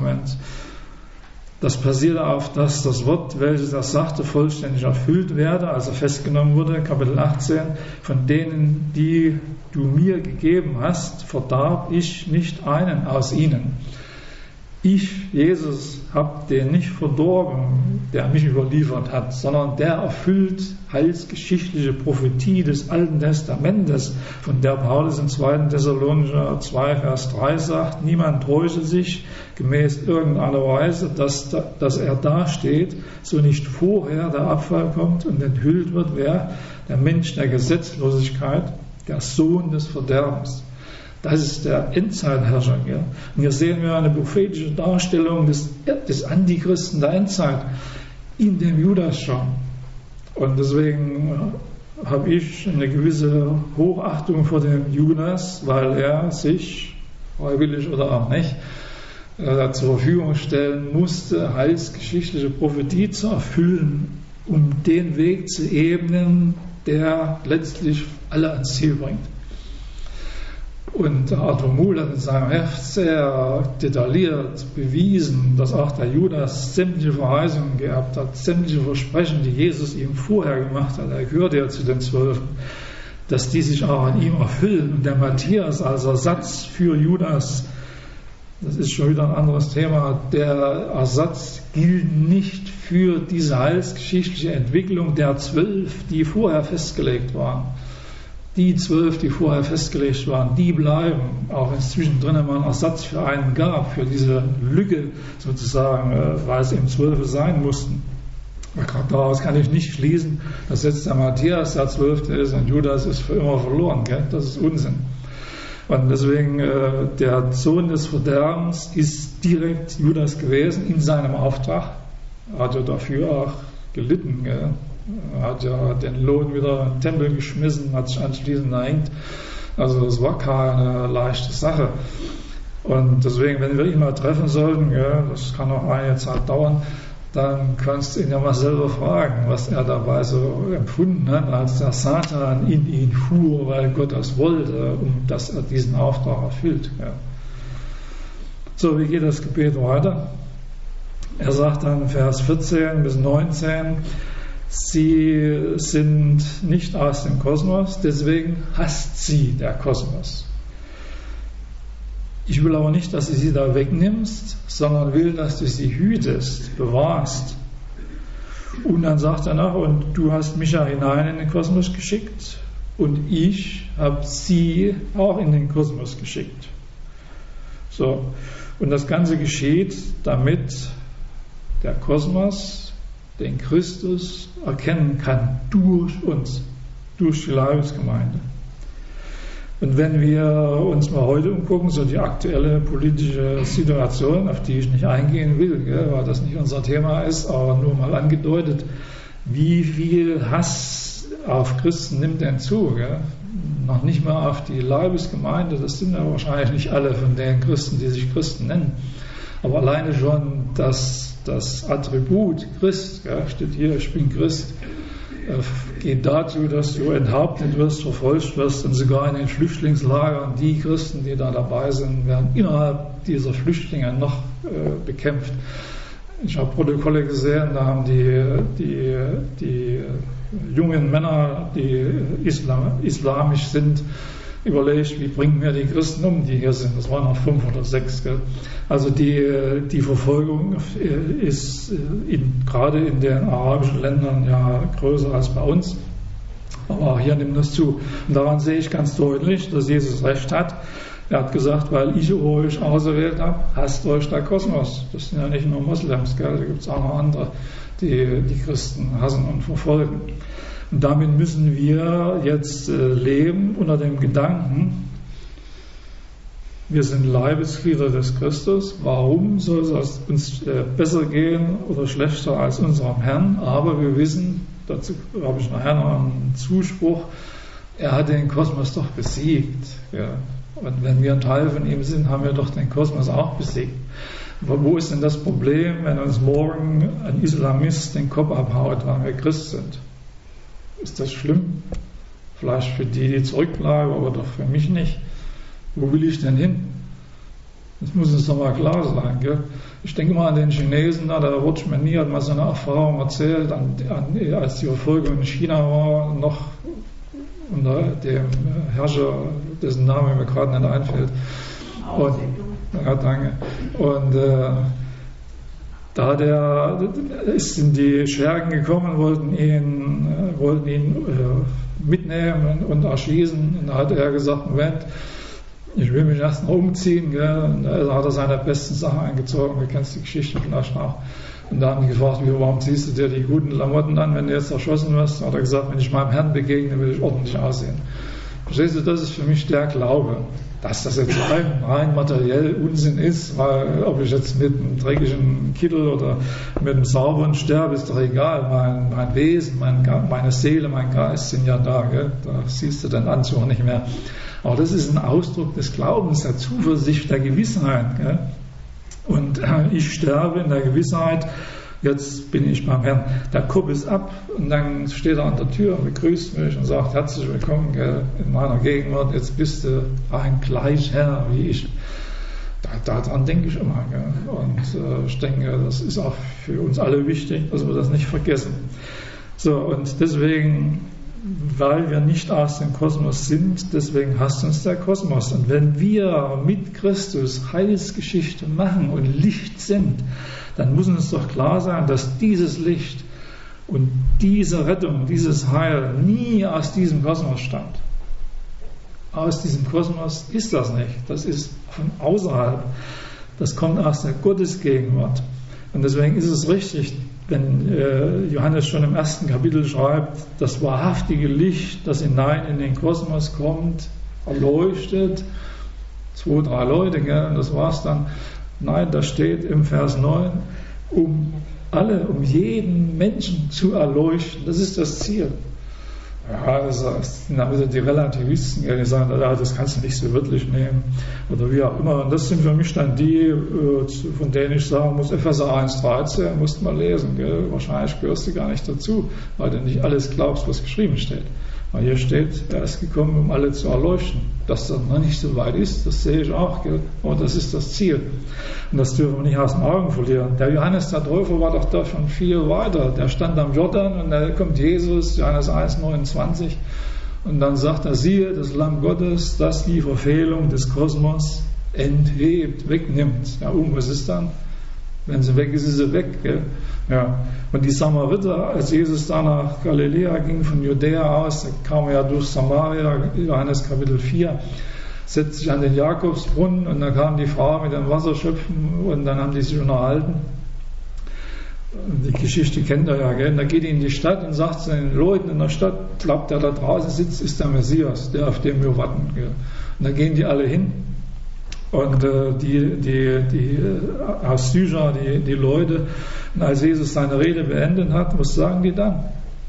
das passierte auf, dass das Wort, welches er sagte, vollständig erfüllt werde, also festgenommen wurde, Kapitel 18, von denen, die du mir gegeben hast, verdarb ich nicht einen aus ihnen. Ich, Jesus, habe den nicht verdorben, der mich überliefert hat, sondern der erfüllt heilsgeschichtliche Prophetie des Alten Testamentes, von der Paulus in 2. Thessalonicher 2, Vers 3 sagt, niemand täusche sich gemäß irgendeiner Weise, dass er dasteht, so nicht vorher der Abfall kommt und enthüllt wird, wer? Der Mensch der Gesetzlosigkeit, der Sohn des Verderbens. Das ist der Endzeitherrscher. Ja. Und hier sehen wir eine prophetische Darstellung des Antichristen der Endzeit in dem Judas schon. Und deswegen habe ich eine gewisse Hochachtung vor dem Judas, weil er sich, freiwillig oder auch nicht, zur Verfügung stellen musste, heilsgeschichtliche Prophetie zu erfüllen, um den Weg zu ebnen, der letztlich alle ans Ziel bringt. Und Arthur Muhl hat in seinem Heft sehr detailliert bewiesen, dass auch der Judas sämtliche Verheißungen gehabt hat, sämtliche Versprechen, die Jesus ihm vorher gemacht hat. Er gehörte ja zu den 12, dass die sich auch an ihm erfüllen. Und der Matthias als Ersatz für Judas, das ist schon wieder ein anderes Thema, der Ersatz gilt nicht für diese heilsgeschichtliche Entwicklung der 12, die vorher festgelegt waren. Die 12, die vorher festgelegt waren, die bleiben, auch wenn es zwischendrin mal einen Ersatz für einen gab, für diese Lücke sozusagen, weil es eben 12 sein mussten. Gerade daraus kann ich nicht schließen, dass jetzt der Matthias der 12. ist und Judas ist für immer verloren. Gell? Das ist Unsinn. Und deswegen, der Sohn des Verderbens ist direkt Judas gewesen in seinem Auftrag. Er hat ja dafür auch gelitten. Gell? Er hat ja den Lohn wieder in den Tempel geschmissen, hat sich anschließend erhängt. Also das war keine leichte Sache. Und deswegen, wenn wir ihn mal treffen sollten, ja, das kann auch eine Zeit dauern, dann kannst du ihn ja mal selber fragen, was er dabei so empfunden hat, als der Satan in ihn fuhr, weil Gott das wollte, dass er diesen Auftrag erfüllt. Ja. So, wie geht das Gebet weiter? Er sagt dann Vers 14 bis 19, sie sind nicht aus dem Kosmos, deswegen hasst sie der Kosmos. Ich will aber nicht, dass du sie da wegnimmst, sondern will, dass du sie hütest, bewahrst. Und dann sagt er noch, und du hast mich ja hinein in den Kosmos geschickt und ich habe sie auch in den Kosmos geschickt. So, und das Ganze geschieht, damit der Kosmos den Christus erkennen kann durch uns, durch die Leibesgemeinde. Und wenn wir uns mal heute umgucken, so die aktuelle politische Situation, auf die ich nicht eingehen will, gell, weil das nicht unser Thema ist, aber nur mal angedeutet, wie viel Hass auf Christen nimmt denn zu? Gell? Noch nicht mal auf die Leibesgemeinde, das sind ja wahrscheinlich nicht alle von den Christen, die sich Christen nennen. Aber alleine schon das Attribut Christ, gell, steht hier, ich bin Christ, geht dazu, dass du enthauptet wirst, verfolgt wirst und sogar in den Flüchtlingslagern die Christen, die da dabei sind, werden innerhalb dieser Flüchtlinge noch bekämpft. Ich habe Protokolle gesehen, da haben die jungen Männer, die islamisch sind, überlegt, wie bringen wir die Christen um, die hier sind. Das waren noch 5 oder 6. Gell? Also die Verfolgung ist gerade in den arabischen Ländern ja größer als bei uns. Aber auch hier nimmt das zu. Und daran sehe ich ganz deutlich, dass Jesus recht hat. Er hat gesagt, weil ich euch auserwählt habe, hasst euch der Kosmos. Das sind ja nicht nur Moslems, gell? Da gibt es auch noch andere, die Christen hassen und verfolgen. Und damit müssen wir jetzt leben unter dem Gedanken, wir sind Leibesglieder des Christus. Warum soll es uns besser gehen oder schlechter als unserem Herrn? Aber wir wissen, dazu habe ich nachher noch einen Zuspruch, er hat den Kosmos doch besiegt. Ja. Und wenn wir ein Teil von ihm sind, haben wir doch den Kosmos auch besiegt. Aber wo ist denn das Problem, wenn uns morgen ein Islamist den Kopf abhaut, weil wir Christ sind? Ist das schlimm? Vielleicht für die zurückbleiben, aber doch für mich nicht. Wo will ich denn hin? Das muss uns doch mal klar sein. Gell? Ich denke mal an den Chinesen, der Watchman Nee hat mal so eine Erfahrung erzählt, als die Verfolgung in China war, noch unter dem Herrscher, dessen Name mir gerade nicht einfällt. Ja, danke. Und sind die Schergen gekommen, wollten ihn mitnehmen und erschießen. Und da hat er gesagt, Moment, ich will mich erst noch umziehen. Gell? Und da hat er seine besten Sachen eingezogen. Du kennst die Geschichte vielleicht auch. Und da haben die gefragt, warum ziehst du dir die guten Klamotten an, wenn du jetzt erschossen wirst? Da hat er gesagt, wenn ich meinem Herrn begegne, will ich ordentlich aussehen. Verstehst du, das ist für mich der Glaube. Dass das jetzt rein materiell Unsinn ist, weil ob ich jetzt mit einem dreckigen Kittel oder mit einem sauberen sterbe, ist doch egal. Mein Wesen, meine Seele, mein Geist sind ja da. Gell? Da siehst du den Anzug nicht mehr. Aber das ist ein Ausdruck des Glaubens, der Zuversicht, der Gewissheit. Gell? Und ich sterbe in der Gewissheit, jetzt bin ich beim Herrn. Der Kopf ist ab und dann steht er an der Tür und begrüßt mich und sagt, herzlich willkommen, gell, in meiner Gegenwart, jetzt bist du ein gleich Herr wie ich. Daran denke ich immer. Gell. Und ich denke, das ist auch für uns alle wichtig, dass wir das nicht vergessen. So, und deswegen weil wir nicht aus dem Kosmos sind, deswegen hasst uns der Kosmos. Und wenn wir mit Christus Heilsgeschichte machen und Licht sind, dann muss uns doch klar sein, dass dieses Licht und diese Rettung, dieses Heil nie aus diesem Kosmos stammt. Aus diesem Kosmos ist das nicht. Das ist von außerhalb. Das kommt aus der Gottesgegenwart. Und deswegen ist es richtig, wenn Johannes schon im 1. Kapitel schreibt, das wahrhaftige Licht, das hinein in den Kosmos kommt, erleuchtet 2, 3 Leute, gell, und das war's dann. Nein, da steht im Vers 9, um jeden Menschen zu erleuchten. Das ist das Ziel. Ja, das sind dann wieder die Relativisten, die sagen, das kannst du nicht so wörtlich nehmen oder wie auch immer. Und das sind für mich dann die, von denen ich sagen muss, Epheser 1,13 musst du mal lesen. Gell? Wahrscheinlich gehörst du gar nicht dazu, weil du nicht alles glaubst, was geschrieben steht. Weil hier steht, er ist gekommen, um alle zu erleuchten. Dass das noch nicht so weit ist, das sehe ich auch. Gell? Aber das ist das Ziel. Und das dürfen wir nicht aus den Augen verlieren. Der Johannes der Täufer war doch da schon viel weiter. Der stand am Jordan und da kommt Jesus, Johannes 1,29. Und dann sagt er, siehe, das Lamm Gottes, das die Verfehlung des Kosmos enthebt, wegnimmt. Ja, was ist dann? Wenn sie weg ist, ist sie weg. Gell? Ja. Und die Samariter, als Jesus da nach Galiläa ging, von Judäa aus, da kam er ja durch Samaria, Johannes Kapitel 4, setzt sich an den Jakobsbrunnen und dann kam die Frau mit dem Wasserschöpfen und dann haben die sich unterhalten. Die Geschichte kennt ihr ja, gell? Und da geht er in die Stadt und sagt zu den Leuten in der Stadt, glaubt, der da draußen sitzt, ist der Messias, der auf dem wir warten. Gell? Und da gehen die alle hin. Und die aus Sycha, die Leute, und als Jesus seine Rede beendet hat, was sagen die dann?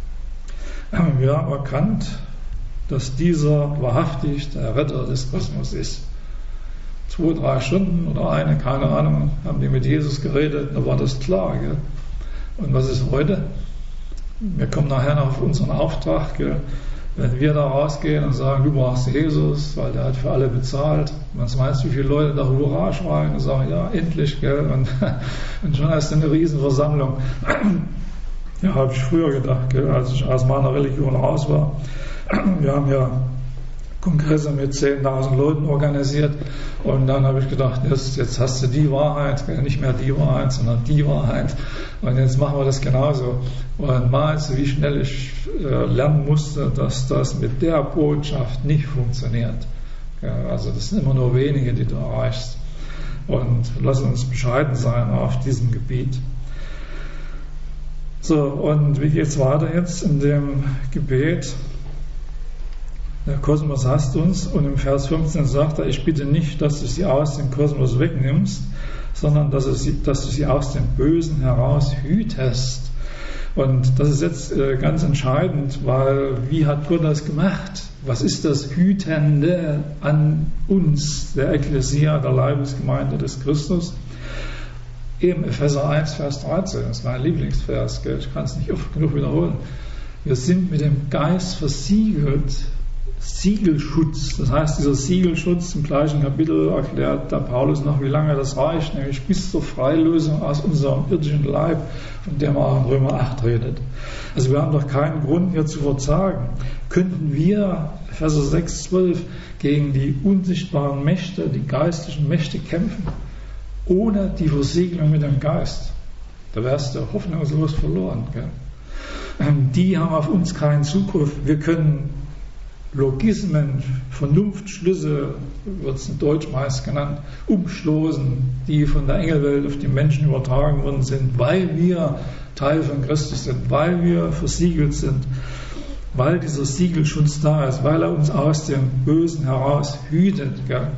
Wir haben erkannt, dass dieser wahrhaftig der Retter des Kosmos ist. 2, 3 Stunden oder eine, keine Ahnung, haben die mit Jesus geredet, da war das klar. Gell? Und was ist heute? Wir kommen nachher noch auf unseren Auftrag. Gell? Wenn wir da rausgehen und sagen, du brauchst Jesus, weil der hat für alle bezahlt, was meinst du, wie viele Leute da Hurra schreien und sagen, ja, endlich, gell? Und schon ist eine Riesenversammlung. Ja, habe ich früher gedacht, gell? Als ich aus meiner Religion raus war. Wir haben ja Kongresse mit 10.000 Leuten organisiert und dann habe ich gedacht, jetzt hast du die Wahrheit, nicht mehr die Wahrheit, sondern die Wahrheit und jetzt machen wir das genauso. Und meinst du, wie schnell ich lernen musste, dass das mit der Botschaft nicht funktioniert. Ja, also das sind immer nur wenige, die du erreichst. Und lass uns bescheiden sein auf diesem Gebiet. So, und wie geht's weiter jetzt in dem Gebet? Der Kosmos hasst uns und im Vers 15 sagt er, ich bitte nicht, dass du sie aus dem Kosmos wegnimmst, sondern dass du sie aus dem Bösen heraus hütest. Und das ist jetzt ganz entscheidend, weil wie hat Gott das gemacht? Was ist das Hütende an uns, der Ekklesia, der Leibesgemeinde des Christus? Eben Epheser 1, Vers 13, das ist mein Lieblingsvers, gell? Ich kann es nicht oft genug wiederholen. Wir sind mit dem Geist versiegelt, Siegelschutz. Das heißt, dieser Siegelschutz im gleichen Kapitel erklärt der Paulus noch, wie lange das reicht, nämlich bis zur Freilösung aus unserem irdischen Leib, von dem er auch in Römer 8 redet. Also wir haben doch keinen Grund hier zu verzagen. Könnten wir, Epheser 6, 12, gegen die unsichtbaren Mächte, die geistlichen Mächte kämpfen, ohne die Versiegelung mit dem Geist? Da wärst du hoffnungslos verloren. Gell? Die haben auf uns keinen Zugriff. Wir können Logismen, Vernunftschlüsse, wird es in Deutsch meist genannt, umstoßen, die von der Engelwelt auf die Menschen übertragen worden sind, weil wir Teil von Christus sind, weil wir versiegelt sind, weil dieser Siegelschutz da ist, weil er uns aus dem Bösen heraus hütet. Gell?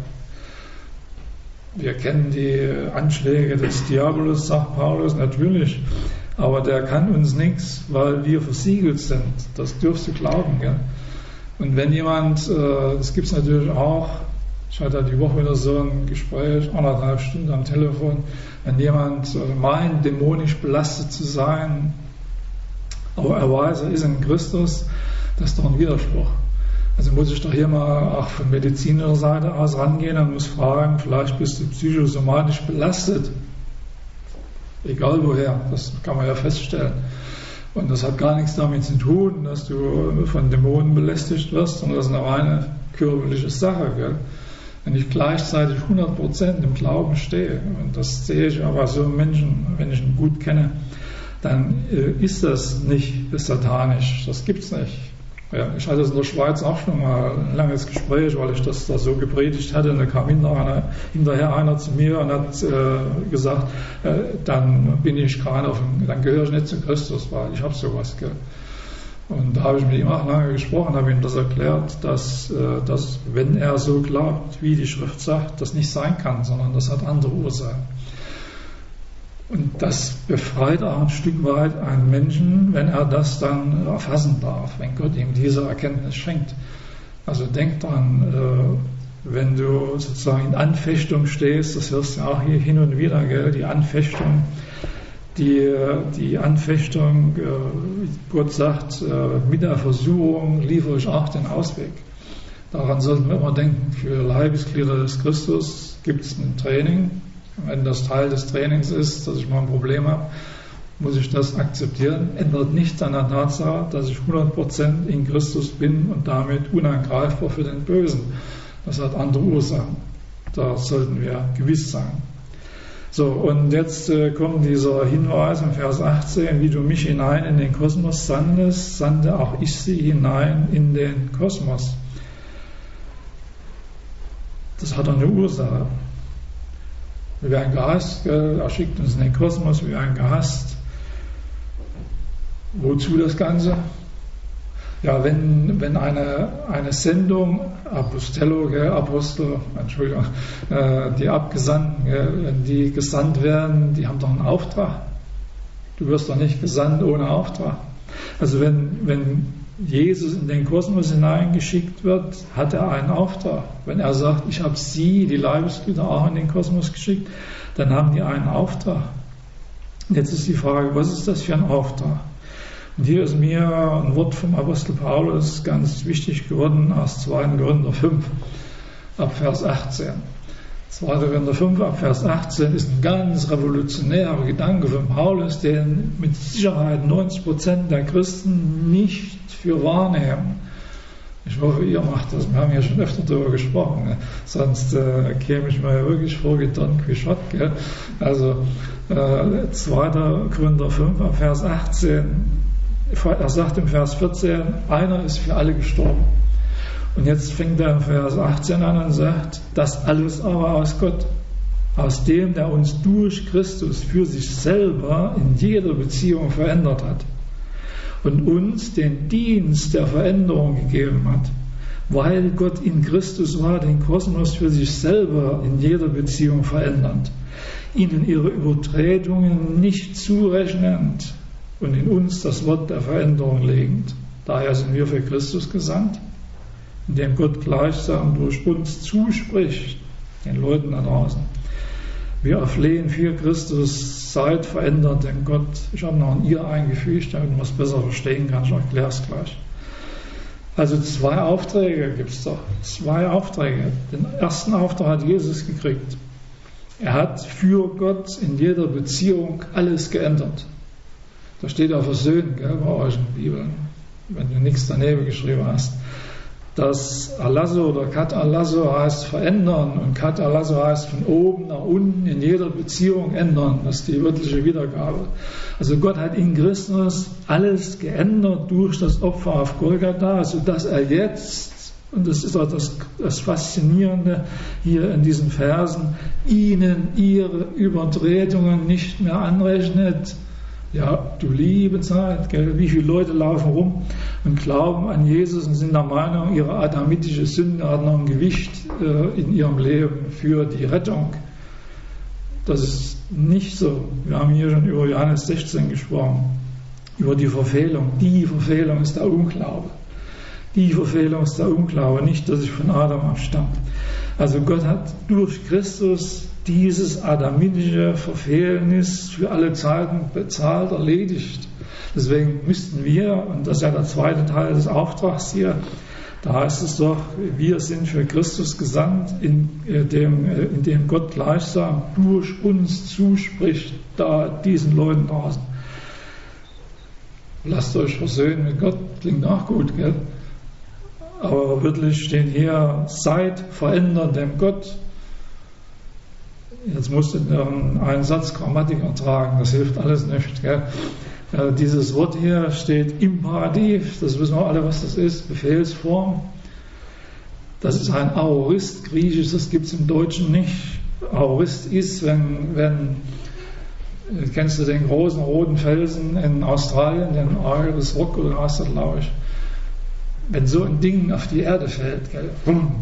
Wir kennen die Anschläge des Diabolus, sagt Paulus, natürlich, aber der kann uns nichts, weil wir versiegelt sind. Das dürfst du glauben. Gell? Und wenn jemand, das gibt es natürlich auch, ich hatte die Woche wieder so ein Gespräch, 1,5 Stunden am Telefon, wenn jemand meint, dämonisch belastet zu sein, aber er weiß, er ist in Christus, das ist doch ein Widerspruch. Also muss ich doch hier mal auch von medizinischer Seite aus rangehen und muss fragen, vielleicht bist du psychosomatisch belastet. Egal woher, das kann man ja feststellen. Und das hat gar nichts damit zu tun, dass du von Dämonen belästigt wirst, sondern das ist eine reine körperliche Sache. Gell? Wenn ich gleichzeitig 100% im Glauben stehe, und das sehe ich aber so Menschen, wenn ich ihn gut kenne, dann ist das nicht satanisch. Das gibt es nicht. Ja, ich hatte es in der Schweiz auch schon mal ein langes Gespräch, weil ich das da so gepredigt hatte. Und da kam hinterher einer zu mir und hat gesagt, dann bin ich gerade dann gehöre ich nicht zu Christus, weil ich habe sowas. Gell? Und da habe ich mit ihm auch lange gesprochen, habe ihm das erklärt, dass wenn er so glaubt, wie die Schrift sagt, das nicht sein kann, sondern das hat andere Ursachen. Und das befreit auch ein Stück weit einen Menschen, wenn er das dann erfassen darf, wenn Gott ihm diese Erkenntnis schenkt. Also denk dran, wenn du sozusagen in Anfechtung stehst, das hörst du auch hier hin und wieder, gell, die Anfechtung, Gott sagt, mit der Versuchung liefere ich auch den Ausweg. Daran sollten wir immer denken, für Leibesglieder des Christus gibt es ein Training. Wenn das Teil des Trainings ist, dass ich mal ein Problem habe, muss ich das akzeptieren. Ändert nichts an der Tatsache, dass ich 100% in Christus bin und damit unangreifbar für den Bösen. Das hat andere Ursachen. Da sollten wir gewiss sein. So, und jetzt kommt dieser Hinweis im Vers 18, wie du mich hinein in den Kosmos sandest, sandte auch ich sie hinein in den Kosmos. Das hat eine Ursache. Wir werden gehasst, er schickt uns in den Kosmos, wir werden gehasst. Wozu das Ganze? Ja, wenn eine Sendung, Apostel, Entschuldigung, die Abgesandten, wenn die gesandt werden, die haben doch einen Auftrag. Du wirst doch nicht gesandt ohne Auftrag. Also wenn Jesus in den Kosmos hineingeschickt wird, hat er einen Auftrag. Wenn er sagt, ich habe sie, die Leibesglieder, auch in den Kosmos geschickt, dann haben die einen Auftrag. Jetzt ist die Frage, was ist das für ein Auftrag? Und hier ist mir ein Wort vom Apostel Paulus ganz wichtig geworden aus 2. Korinther 5 ab Vers 18. 2. Korinther 5 ab Vers 18 ist ein ganz revolutionärer Gedanke von Paulus, den mit Sicherheit 90% der Christen nicht für wahrnehmen. Ich hoffe, ihr macht das. Wir haben ja schon öfter darüber gesprochen. Ne? Sonst käme ich mir wirklich vor wie Don Quixote. Gell? Also 2. Korinther 5 ab Vers 18. Er sagt im Vers 14, einer ist für alle gestorben. Und jetzt fängt er im Vers 18 an und sagt, das alles aber aus Gott, aus dem, der uns durch Christus für sich selber in jeder Beziehung verändert hat und uns den Dienst der Veränderung gegeben hat, weil Gott in Christus war, den Kosmos für sich selber in jeder Beziehung verändernd, ihnen ihre Übertretungen nicht zurechnend und in uns das Wort der Veränderung legend. Daher sind wir für Christus gesandt, indem Gott gleichsam durch uns zuspricht, den Leuten da draußen. Wir erflehen für Christus, seid verändert, denn Gott, ich habe noch ein Ihr eingefügt, damit man es besser verstehen kann, ich erkläre es gleich. Also 2 Aufträge gibt es doch, 2 Aufträge. Den ersten Auftrag hat Jesus gekriegt. Er hat für Gott in jeder Beziehung alles geändert. Da steht ja versöhnen, gell, bei euch in der Bibel, wenn du nichts daneben geschrieben hast. Das Alasso oder Katalasso heißt verändern und Katalasso heißt von oben nach unten in jeder Beziehung ändern. Das ist die wörtliche Wiedergabe. Also Gott hat in Christus alles geändert durch das Opfer auf Golgatha, sodass er jetzt, und das ist auch das Faszinierende hier in diesen Versen, ihnen ihre Übertretungen nicht mehr anrechnet. Ja, du liebe Zeit, gell? Wie viele Leute laufen rum und glauben an Jesus und sind der Meinung, ihre adamitische Sünde hat noch ein Gewicht in ihrem Leben für die Rettung. Das ist nicht so. Wir haben hier schon über Johannes 16 gesprochen, über die Verfehlung. Die Verfehlung ist der Unglaube. Die Verfehlung ist der Unglaube, nicht, dass ich von Adam abstamme. Also Gott hat durch Christus dieses adamitische Verfehlnis für alle Zeiten bezahlt, erledigt. Deswegen müssten wir, und das ist ja der zweite Teil des Auftrags hier, da heißt es doch, wir sind für Christus gesandt, indem Gott gleichsam durch uns zuspricht, da diesen Leuten draußen. lasst euch versöhnen mit Gott, klingt auch gut, gell? Aber wörtlich stehen hier, seid verändert dem Gott. Jetzt musst du einen Satz Grammatik ertragen, das hilft alles nicht, gell? Dieses Wort hier steht Imperativ, das wissen wir alle, was das ist, Befehlsform. Das ist ein Aorist, griechisch, das gibt es im Deutschen nicht. Aorist ist, wenn kennst du den großen roten Felsen in Australien, den Ayers Rock oder heißt das, glaube ich, wenn so ein Ding auf die Erde fällt, gell,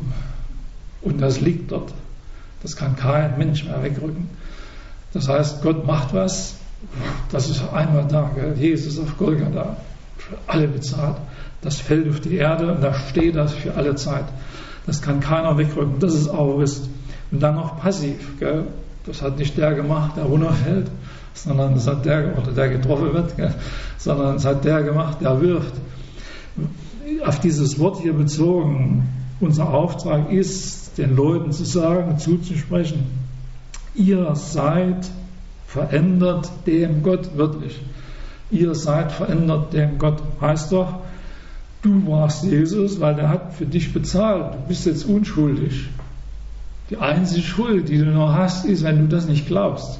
und das liegt dort, das kann kein Mensch mehr wegrücken. Das heißt, Gott macht was, das ist einmal da, gell? Jesus auf Golgatha, für alle bezahlt. Das fällt auf die Erde und da steht das für alle Zeit. Das kann keiner wegrücken, das ist Aorist. Und dann noch passiv, gell? Das hat nicht der gemacht, der runterfällt, sondern das hat der, oder der getroffen wird, gell? Sondern es hat der gemacht, der wirft. Auf dieses Wort hier bezogen, unser Auftrag ist, den Leuten zu sagen, zuzusprechen, ihr seid verändert dem Gott, wörtlich. Ihr seid verändert dem Gott. Heißt doch, du warst Jesus, weil der hat für dich bezahlt. Du bist jetzt unschuldig. Die einzige Schuld, die du noch hast, ist, wenn du das nicht glaubst.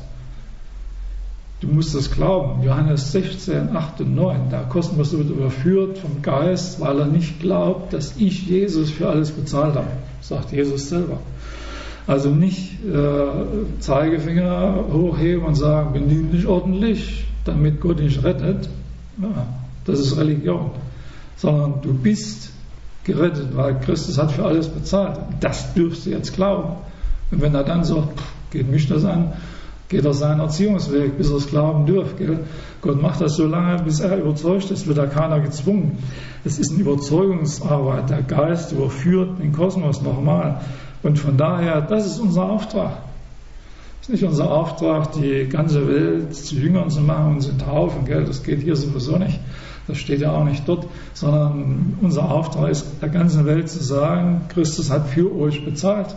Du musst das glauben. Johannes 16, 8 und 9. Der Kosmos wird überführt vom Geist, weil er nicht glaubt, dass ich Jesus für alles bezahlt habe. Sagt Jesus selber. Also nicht Zeigefinger hochheben und sagen, benimm dich ordentlich, damit Gott dich rettet. Ja, das ist Religion. Sondern du bist gerettet, weil Christus hat für alles bezahlt. Das dürfst du jetzt glauben. Und wenn er dann sagt, geht mich das an, geht er seinen Erziehungsweg, bis er es glauben dürft. Gell? Gott macht das so lange, bis er überzeugt ist, wird da keiner gezwungen. Es ist eine Überzeugungsarbeit. Der Geist überführt den Kosmos nochmal. Und von daher, das ist unser Auftrag. Es ist nicht unser Auftrag, die ganze Welt zu Jüngern zu machen und zu taufen. Gell? Das geht hier sowieso nicht. Das steht ja auch nicht dort. Sondern unser Auftrag ist, der ganzen Welt zu sagen, Christus hat für euch bezahlt.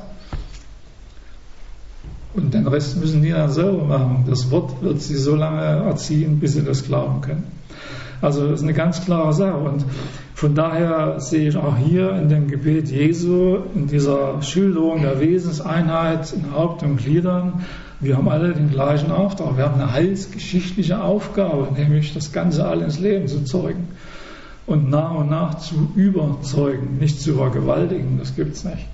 Und den Rest müssen die dann selber machen. Das Wort wird sie so lange erziehen, bis sie das glauben können. Also das ist eine ganz klare Sache. Und von daher sehe ich auch hier in dem Gebet Jesu, in dieser Schilderung der Wesenseinheit in Haupt und Gliedern, wir haben alle den gleichen Auftrag. Wir haben eine heilsgeschichtliche Aufgabe, nämlich das Ganze alle ins Leben zu zeugen. Und nach zu überzeugen, nicht zu vergewaltigen, das gibt es nicht.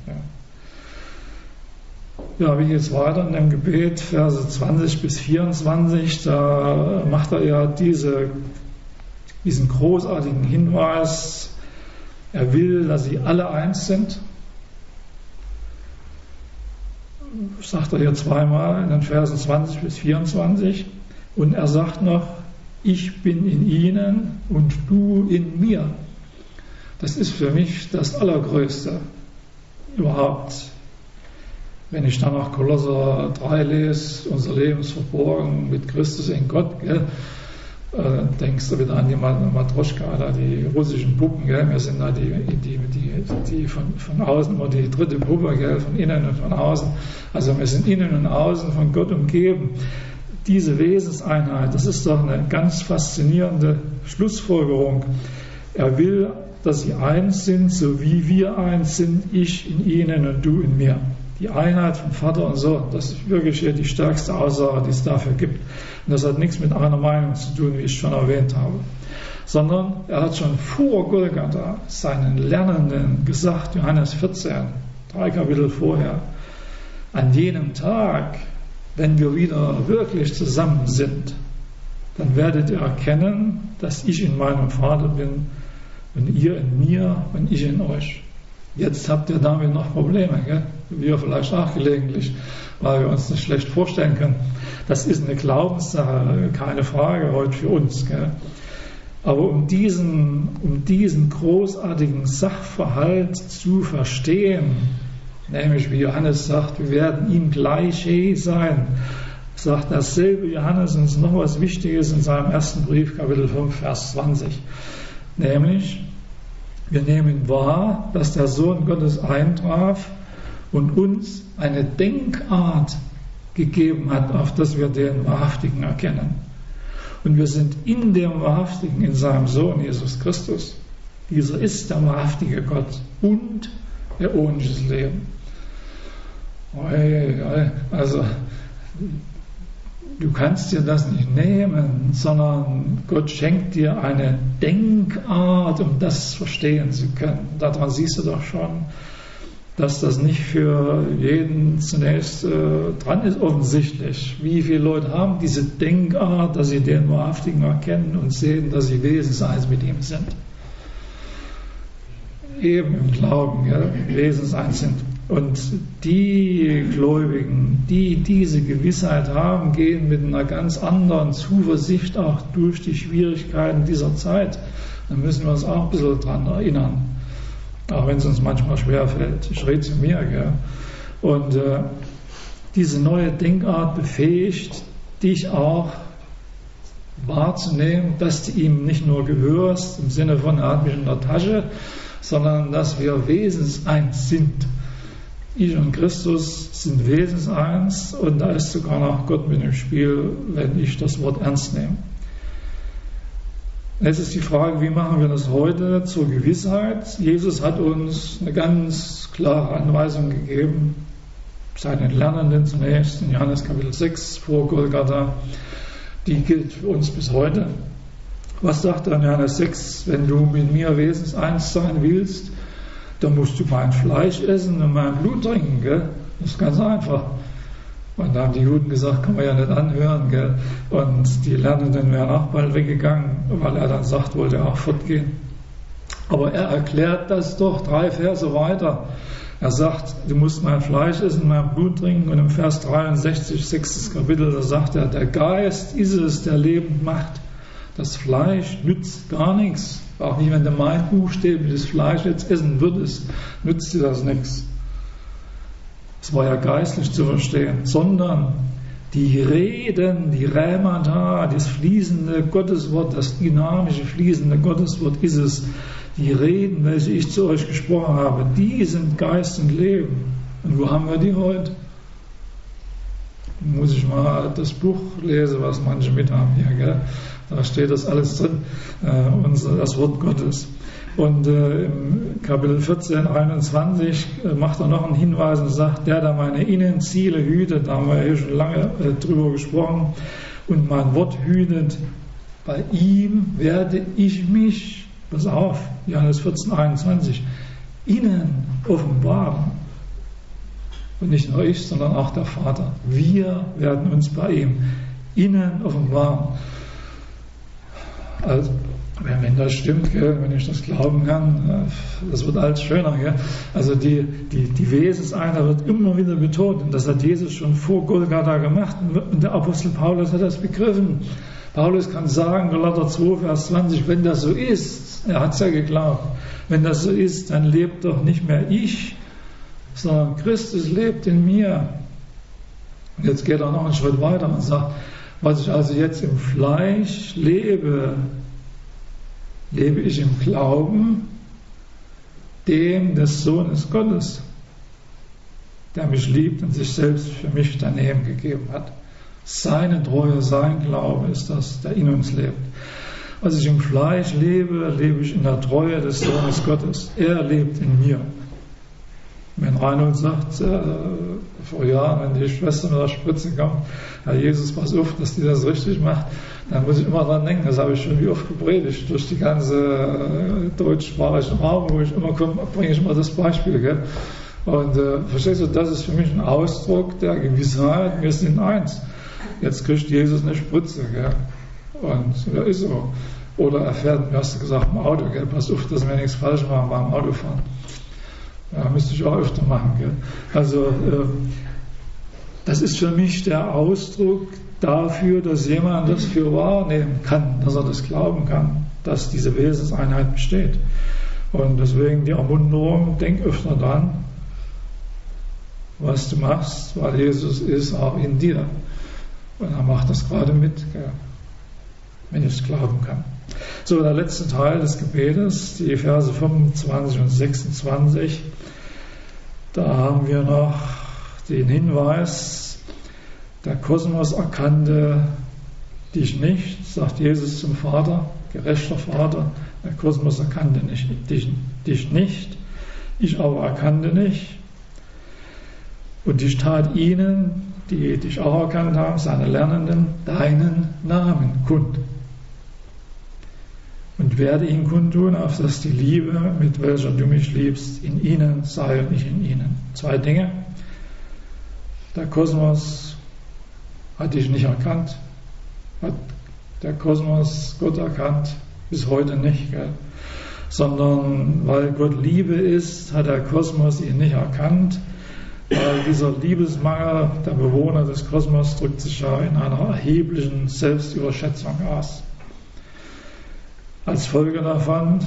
Ja, wie geht es weiter in dem Gebet, Verse 20 bis 24, da macht er ja diesen großartigen Hinweis, er will, dass sie alle eins sind. Sagt er hier zweimal in den Versen 20 bis 24. Und er sagt noch, ich bin in ihnen und du in mir. Das ist für mich das Allergrößte überhaupt. Wenn ich dann noch Kolosser 3 lese, unser Leben ist verborgen mit Christus in Gott, gell? Denkst du wieder an die Matroschka, da die russischen Puppen, gell? Wir sind da die von außen immer die dritte Puppe, gell? Von innen und von außen. Also wir sind innen und außen von Gott umgeben. Diese Wesenseinheit, das ist doch eine ganz faszinierende Schlussfolgerung. Er will, dass sie eins sind, so wie wir eins sind, ich in ihnen und du in mir. Die Einheit von Vater und Sohn, das ist wirklich hier die stärkste Aussage, die es dafür gibt. Und das hat nichts mit einer Meinung zu tun, wie ich schon erwähnt habe. Sondern er hat schon vor Golgatha seinen Lernenden gesagt, Johannes 14, 3 Kapitel vorher, an jenem Tag, wenn wir wieder wirklich zusammen sind, dann werdet ihr erkennen, dass ich in meinem Vater bin und ihr in mir und ich in euch. Jetzt habt ihr damit noch Probleme, gell? Wir vielleicht auch gelegentlich, weil wir uns das schlecht vorstellen können. Das ist eine Glaubenssache, keine Frage heute für uns. Gell? Aber um diesen großartigen Sachverhalt zu verstehen, nämlich wie Johannes sagt, wir werden ihm gleich sein, sagt dasselbe Johannes uns noch was Wichtiges in seinem ersten Brief, Kapitel 5, Vers 20. Nämlich, wir nehmen wahr, dass der Sohn Gottes eintraf und uns eine Denkart gegeben hat, auf das wir den Wahrhaftigen erkennen. Und wir sind in dem Wahrhaftigen, in seinem Sohn Jesus Christus. Dieser ist der wahrhaftige Gott und der ohnisches Leben. Also, du kannst dir das nicht nehmen, sondern Gott schenkt dir eine Denkart, um das verstehen zu können. Daran siehst du doch schon, dass das nicht für jeden zunächst dran ist, offensichtlich. Wie viele Leute haben diese Denkart, dass sie den Wahrhaftigen erkennen und sehen, dass sie wesenseins mit ihm sind. Eben im Glauben, ja, wesenseins sind. Und die Gläubigen, die diese Gewissheit haben, gehen mit einer ganz anderen Zuversicht auch durch die Schwierigkeiten dieser Zeit. Da müssen wir uns auch ein bisschen dran erinnern. Auch wenn es uns manchmal schwerfällt. Ich rede zu mir. Gell? Und diese neue Denkart befähigt dich auch wahrzunehmen, dass du ihm nicht nur gehörst, im Sinne von, er hat mich in der Tasche, sondern dass wir wesenseins sind. Ich und Christus sind wesenseins und da ist sogar noch Gott mit im Spiel, wenn ich das Wort ernst nehme. Jetzt ist die Frage, wie machen wir das heute zur Gewissheit? Jesus hat uns eine ganz klare Anweisung gegeben, seinen Lernenden zunächst in Johannes Kapitel 6 vor Golgatha. Die gilt für uns bis heute. Was sagt er in Johannes 6? Wenn du mit mir wesenseins sein willst, dann musst du mein Fleisch essen und mein Blut trinken. Gell? Das ist ganz einfach. Und da haben die Juden gesagt, kann man ja nicht anhören. Gell? Und die Lernenden wären auch bald weggegangen, weil er dann sagt, wollte er auch fortgehen. Aber er erklärt das doch 3 Verse weiter. Er sagt, du musst mein Fleisch essen, mein Blut trinken. Und im Vers 63, 6. Kapitel, da sagt er, der Geist ist es, der lebend macht. Das Fleisch nützt gar nichts. Auch nicht, wenn du mein buchstäbliches Fleisch jetzt essen würdest, nützt dir das nichts. Das war ja geistlich zu verstehen, sondern die Reden, die Rhemata, das fließende Gotteswort, das dynamische, fließende Gotteswort ist es. Die Reden, welche ich zu euch gesprochen habe, die sind Geist und Leben. Und wo haben wir die heute? Muss ich mal das Buch lesen, was manche mit haben hier, gell? Da steht das alles drin, das Wort Gottes. Und im Kapitel 14, 21 macht er noch einen Hinweis und sagt, der meine Innenziele hütet, da haben wir hier schon lange drüber gesprochen, und mein Wort hütet, bei ihm werde ich mich, pass auf, Johannes 14, 21, innen offenbaren. Und nicht nur ich, sondern auch der Vater. Wir werden uns bei ihm innen offenbaren. Also, wenn das stimmt, gell, wenn ich das glauben kann, das wird alles schöner. Gell? Also die Wesenseinheit wird immer wieder betont. Und das hat Jesus schon vor Golgatha gemacht. Und der Apostel Paulus hat das begriffen. Paulus kann sagen, Galater 2, Vers 20, wenn das so ist, er hat es ja geglaubt, wenn das so ist, dann lebt doch nicht mehr ich, sondern Christus lebt in mir. Und jetzt geht er noch einen Schritt weiter und sagt, was ich also jetzt im Fleisch lebe, lebe ich im Glauben dem des Sohnes Gottes, der mich liebt und sich selbst für mich daneben gegeben hat. Seine Treue, sein Glaube ist das, der in uns lebt. Als ich im Fleisch lebe, lebe ich in der Treue des Sohnes Gottes. Er lebt in mir. Wenn Reinhold sagt, vor Jahren, wenn die Schwester mit der Spritze kommt, Herr Jesus, pass auf, dass die das richtig macht, dann muss ich immer dran denken, das habe ich schon wie oft gepredigt, durch die ganze deutschsprachigen Raum, wo ich immer komme, bringe ich immer das Beispiel. Gell? Und verstehst du, das ist für mich ein Ausdruck der Gewissheit, wir sind eins. Jetzt kriegt Jesus eine Spritze. Gell? Und ja, ist so. Oder er fährt, wie hast du gesagt, im Auto, gell? Pass auf, dass wir nichts falsch machen beim Autofahren. Ja, müsste ich auch öfter machen. Gell? Also das ist für mich der Ausdruck dafür, dass jemand das für wahrnehmen kann, dass er das glauben kann, dass diese Wesenseinheit besteht. Und deswegen die Ermunterung, denk öfter dran, was du machst, weil Jesus ist auch in dir. Und er macht das gerade mit, gell? Wenn ich es glauben kann. So, der letzte Teil des Gebetes, die Verse 25 und 26, da haben wir noch den Hinweis, der Kosmos erkannte dich nicht, sagt Jesus zum Vater, gerechter Vater. Der Kosmos erkannte dich nicht, ich aber erkannte dich. Und ich tat ihnen, die dich auch erkannt haben, seine Lernenden, deinen Namen kund. Und werde ihn kundtun, auf dass die Liebe, mit welcher du mich liebst, in ihnen sei und ich in ihnen. 2 Dinge. Der Kosmos hat dich nicht erkannt, hat der Kosmos Gott erkannt, bis heute nicht, gell? Sondern weil Gott Liebe ist, hat der Kosmos ihn nicht erkannt, weil dieser Liebesmangel der Bewohner des Kosmos drückt sich ja in einer erheblichen Selbstüberschätzung aus. Als Folge davon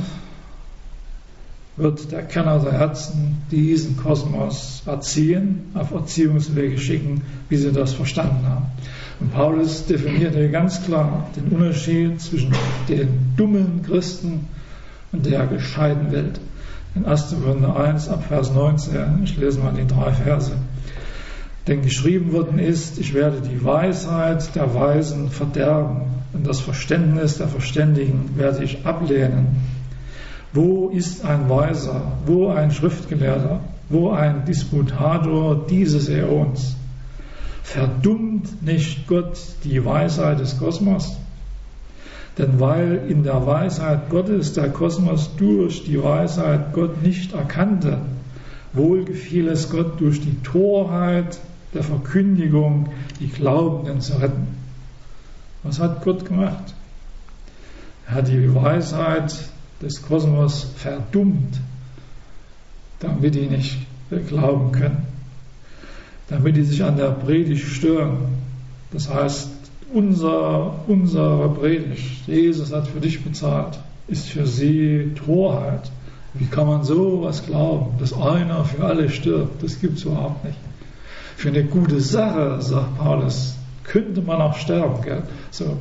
wird der Kenner der Herzen diesen Kosmos erziehen, auf Erziehungswege schicken, wie sie das verstanden haben. Und Paulus definiert hier ganz klar den Unterschied zwischen den dummen Christen und der gescheiten Welt. In 1. Korinther 1 ab Vers 19, ich lese mal die 3 Verse. Denn geschrieben worden ist, ich werde die Weisheit der Weisen verderben und das Verständnis der Verständigen werde ich ablehnen. Wo ist ein Weiser, wo ein Schriftgelehrter, wo ein Disputator dieses Äons? Verdummt nicht Gott die Weisheit des Kosmos? Denn weil in der Weisheit Gottes der Kosmos durch die Weisheit Gott nicht erkannte, wohl gefiel es Gott durch die Torheit der Verkündigung die Glaubenden zu retten. Was hat Gott gemacht? Er hat die Weisheit des Kosmos verdummt, damit die nicht glauben können, damit die sich an der Predigt stören. Das heißt, unsere Predigt, Jesus hat für dich bezahlt, ist für sie Torheit. Wie kann man sowas glauben, dass einer für alle stirbt? Das gibt es überhaupt nicht. Für eine gute Sache, sagt Paulus, könnte man auch sterben, gell? So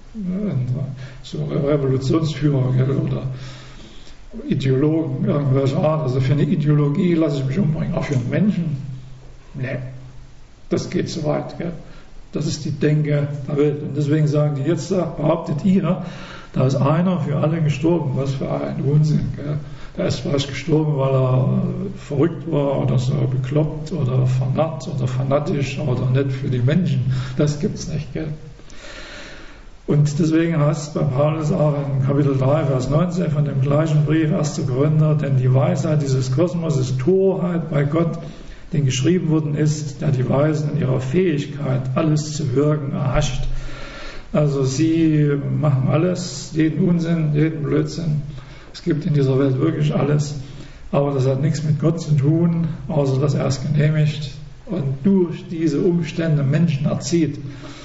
Revolutionsführer, gell? Oder Ideologen irgendwelcher Art. Also für eine Ideologie lasse ich mich umbringen. Auch für einen Menschen? Nee, das geht zu weit. Gell? Das ist die Denke der Welt. Und deswegen sagen die jetzt, behauptet ihr, da ist einer für alle gestorben. Was für ein Unsinn. Gell? Der ist vielleicht gestorben, weil er verrückt war oder so bekloppt oder vernarrt oder fanatisch oder nicht für die Menschen. Das gibt's nicht. Gell? Und deswegen heißt es bei Paulus auch in Kapitel 3, Vers 19 von dem gleichen Brief, 1. Korinther, denn die Weisheit dieses Kosmos ist Torheit bei Gott, denn geschrieben worden ist, der die Weisen in ihrer Fähigkeit, alles zu wirken, erhascht. Also sie machen alles, jeden Unsinn, jeden Blödsinn. Es gibt in dieser Welt wirklich alles, aber das hat nichts mit Gott zu tun, außer dass er es genehmigt und durch diese Umstände Menschen erzieht.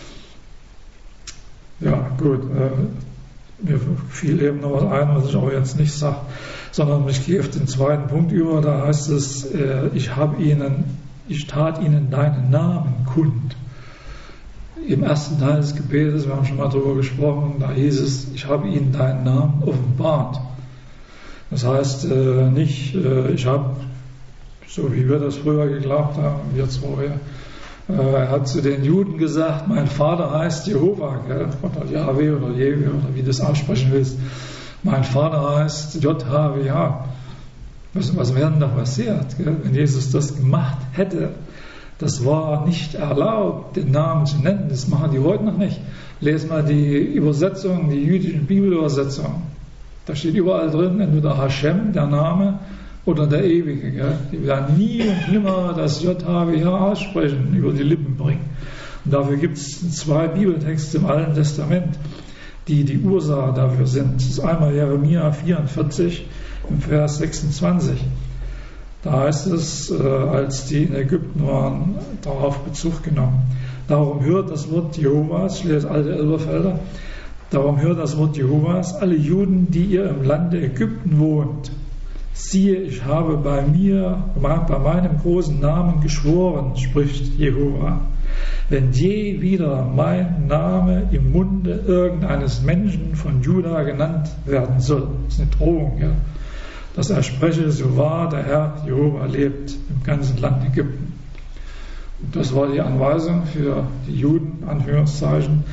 Ja, gut, mir fiel eben noch was ein, was ich aber jetzt nicht sage, sondern ich gehe auf den 2. Punkt über, da heißt es, ich tat ihnen deinen Namen kund. Im ersten Teil des Gebetes, wir haben schon mal darüber gesprochen, da hieß es, ich habe ihnen deinen Namen offenbart. Das heißt nicht, ich habe, so wie wir das früher geglaubt haben, wir zwei, er hat zu den Juden gesagt, mein Vater heißt Jehova, gell? Oder Yahweh oder Jewe oder wie du das aussprechen willst. Mein Vater heißt JHWH. Was wäre denn da passiert, gell? Wenn Jesus das gemacht hätte? Das war nicht erlaubt, den Namen zu nennen. Das machen die heute noch nicht. Lest mal die Übersetzungen, die jüdischen Bibelübersetzungen. Da steht überall drin, entweder Hashem, der Name, oder der Ewige. Gell? Die werden nie und nimmer das JHWH aussprechen, über die Lippen bringen. Und dafür gibt es 2 Bibeltexte im Alten Testament, die die Ursache dafür sind. Das ist einmal Jeremia 44 im Vers 26. Da heißt es, als die in Ägypten waren, darauf Bezug genommen. Darum hört das Wort Jehovas, ich lese alte Elberfelder, darum hört das Wort Jehovas, alle Juden, die ihr im Lande Ägypten wohnt, siehe, ich habe bei meinem großen Namen geschworen, spricht Jehova, wenn je wieder mein Name im Munde irgendeines Menschen von Juda genannt werden soll, das ist eine Drohung, ja, dass er spreche, so wahr der Herr Jehova lebt im ganzen Land Ägypten. Und das war die Anweisung für die Juden, Anführungszeichen,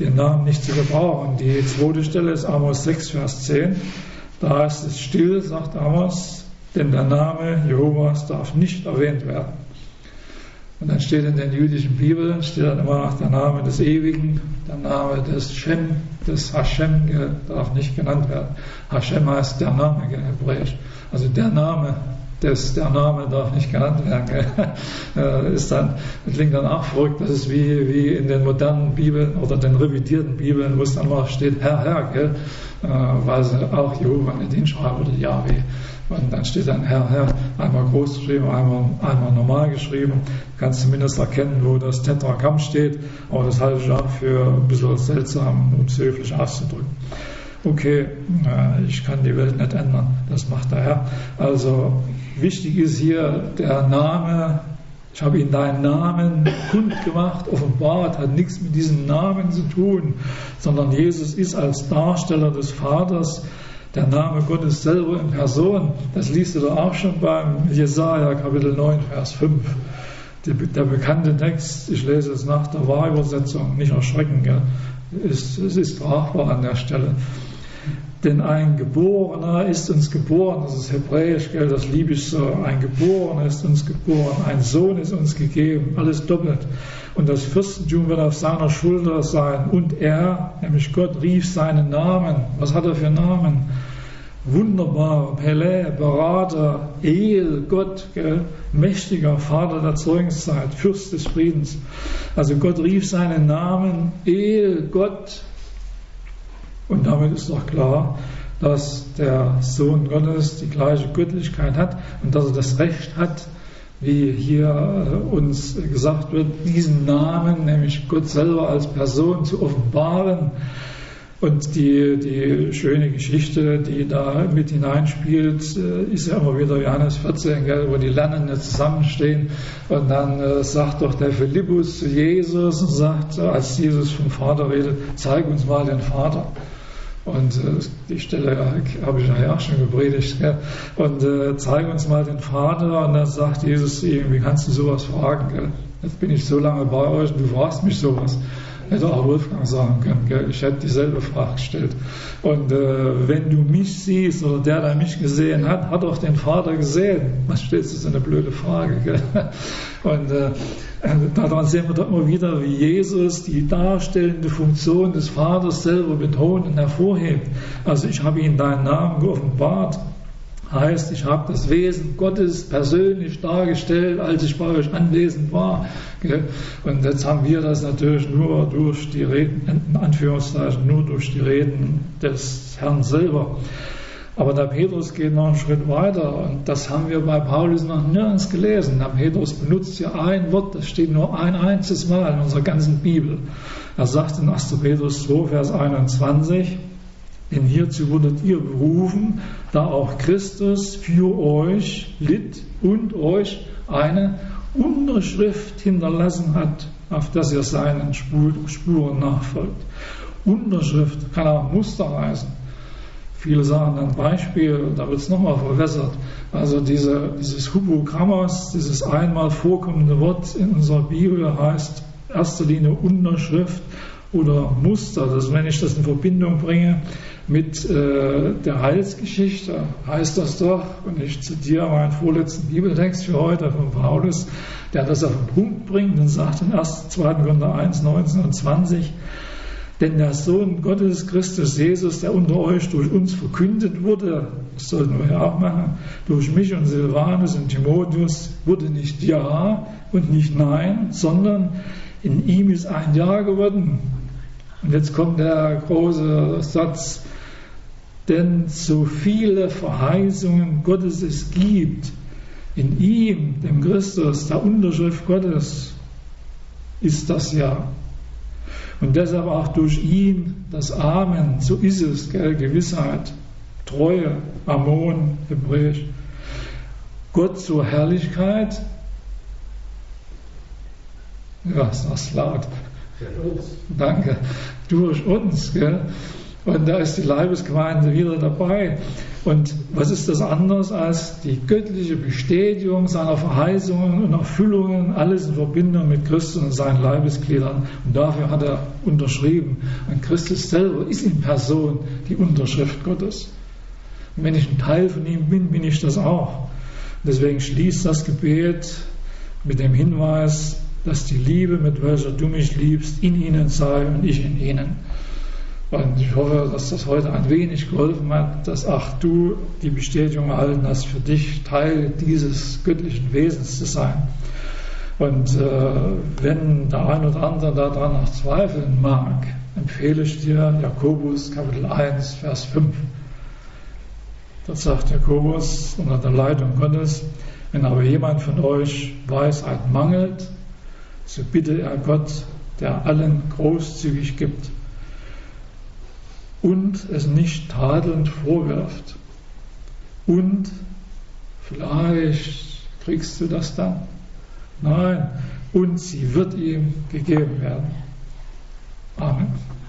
den Namen nicht zu gebrauchen. Die zweite Stelle ist Amos 6, Vers 10. Da ist es still, sagt Amos, denn der Name Jehovas darf nicht erwähnt werden. Und dann steht in den jüdischen Bibeln, steht dann immer noch der Name des Ewigen, der Name des Shem, des Hashem, darf nicht genannt werden. Hashem heißt der Name, hebräisch. Also der Name darf nicht genannt werden. Das klingt dann auch verrückt, das ist wie in den modernen Bibeln oder den revidierten Bibeln, wo es dann mal steht, Herr, weil sie auch Jehova nicht hinschreiben oder Yahweh. Und dann steht dann Herr, einmal groß geschrieben, einmal normal geschrieben. Du kannst zumindest erkennen, wo das Tetragramm steht, aber das halte ich auch für ein bisschen seltsam, um es höflich auszudrücken. Okay, ich kann die Welt nicht ändern, das macht der Herr. Also wichtig ist hier der Name, ich habe Ihnen deinen Namen kundgemacht, offenbart, hat nichts mit diesem Namen zu tun, sondern Jesus ist als Darsteller des Vaters der Name Gottes selber in Person. Das liest du da auch schon beim Jesaja Kapitel 9, Vers 5. Der bekannte Text, ich lese es nach der Wahrübersetzung, nicht erschrecken, es ist sprachbar an der Stelle. Denn ein Geborener ist uns geboren, das ist hebräisch, das liebe ich so, ein Geborener ist uns geboren, ein Sohn ist uns gegeben, alles doppelt. Und das Fürstentum wird auf seiner Schulter sein. Und er, nämlich Gott, rief seinen Namen. Was hat er für Namen? Wunderbar, Pelé, Berater, El, Gott, mächtiger Vater der Zeugenszeit, Fürst des Friedens. Also Gott rief seinen Namen, El, Gott. Und damit ist doch klar, dass der Sohn Gottes die gleiche Göttlichkeit hat und dass er das Recht hat, wie hier uns gesagt wird, diesen Namen, nämlich Gott selber als Person zu offenbaren. Und die schöne Geschichte, die da mit hineinspielt, ist ja immer wieder Johannes 14, wo die Lernenden zusammenstehen. Und dann sagt doch der Philippus zu Jesus und sagt, als Jesus vom Vater redet, zeig uns mal den Vater. Und die Stelle habe ich ja auch schon gepredigt. Und zeig uns mal den Vater. Und dann sagt Jesus zu ihm, wie kannst du sowas fragen? Jetzt bin ich so lange bei euch und du fragst mich sowas. Hätte auch Wolfgang sagen können, ich hätte dieselbe Frage gestellt. Und wenn du mich siehst oder der mich gesehen hat, hat auch den Vater gesehen. Was steht, das ist eine blöde Frage. Und daran sehen wir doch immer wieder, wie Jesus die darstellende Funktion des Vaters selber betont und hervorhebt. Also ich habe Ihnen deinen Namen geoffenbart. Heißt, ich habe das Wesen Gottes persönlich dargestellt, als ich bei euch anwesend war. Und jetzt haben wir das natürlich nur durch die Reden, in Anführungszeichen, nur durch die Reden des Herrn selber. Aber der Petrus geht noch einen Schritt weiter und das haben wir bei Paulus noch nirgends gelesen. Der Petrus benutzt hier ein Wort, das steht nur ein einziges Mal in unserer ganzen Bibel. Er sagt in 1. Petrus 2, Vers 21, denn hierzu wurdet ihr berufen, da auch Christus für euch litt und euch eine Unterschrift hinterlassen hat, auf dass ihr seinen Spuren nachfolgt. Unterschrift kann auch Muster heißen. Viele sagen dann Beispiel, da wird es nochmal verwässert. Also dieses Hypogrammos, dieses einmal vorkommende Wort in unserer Bibel heißt in erster Linie Unterschrift oder Muster. Also wenn ich das in Verbindung bringe mit der Heilsgeschichte, heißt das doch, und ich zitiere meinen vorletzten Bibeltext für heute von Paulus, der das auf den Punkt bringt und sagt in 2. Korinther 1, 19 und 20, denn der Sohn Gottes, Christus Jesus, der unter euch durch uns verkündet wurde, das sollten wir ja auch machen, durch mich und Silvanus und Timotheus, wurde nicht Ja und nicht Nein, sondern in ihm ist ein Ja geworden. Und jetzt kommt der große Satz, denn so viele Verheißungen Gottes es gibt, in ihm, dem Christus, der Unterschrift Gottes, ist das Ja. Und deshalb auch durch ihn das Amen, so ist es, Gewissheit, Treue, Ammon, hebräisch. Gott zur Herrlichkeit, ja, sag's laut. Danke. Durch uns, gell? Und da ist die Leibesgemeinde wieder dabei. Und was ist das anderes als die göttliche Bestätigung seiner Verheißungen und Erfüllungen, alles in Verbindung mit Christus und seinen Leibesgliedern. Und dafür hat er unterschrieben. Und Christus selber ist in Person die Unterschrift Gottes. Und wenn ich ein Teil von ihm bin, bin ich das auch. Deswegen schließt das Gebet mit dem Hinweis, dass die Liebe, mit welcher du mich liebst, in ihnen sei und ich in ihnen. Und ich hoffe, dass das heute ein wenig geholfen hat, dass auch du die Bestätigung erhalten hast, für dich Teil dieses göttlichen Wesens zu sein. Und wenn der ein oder andere daran noch zweifeln mag, empfehle ich dir Jakobus Kapitel 1, Vers 5. Dort sagt Jakobus unter der Leitung Gottes: Wenn aber jemand von euch Weisheit mangelt, so bitte er Gott, der allen großzügig gibt und es nicht tadelnd vorwirft. Und vielleicht kriegst du das dann. Nein, und sie wird ihm gegeben werden. Amen.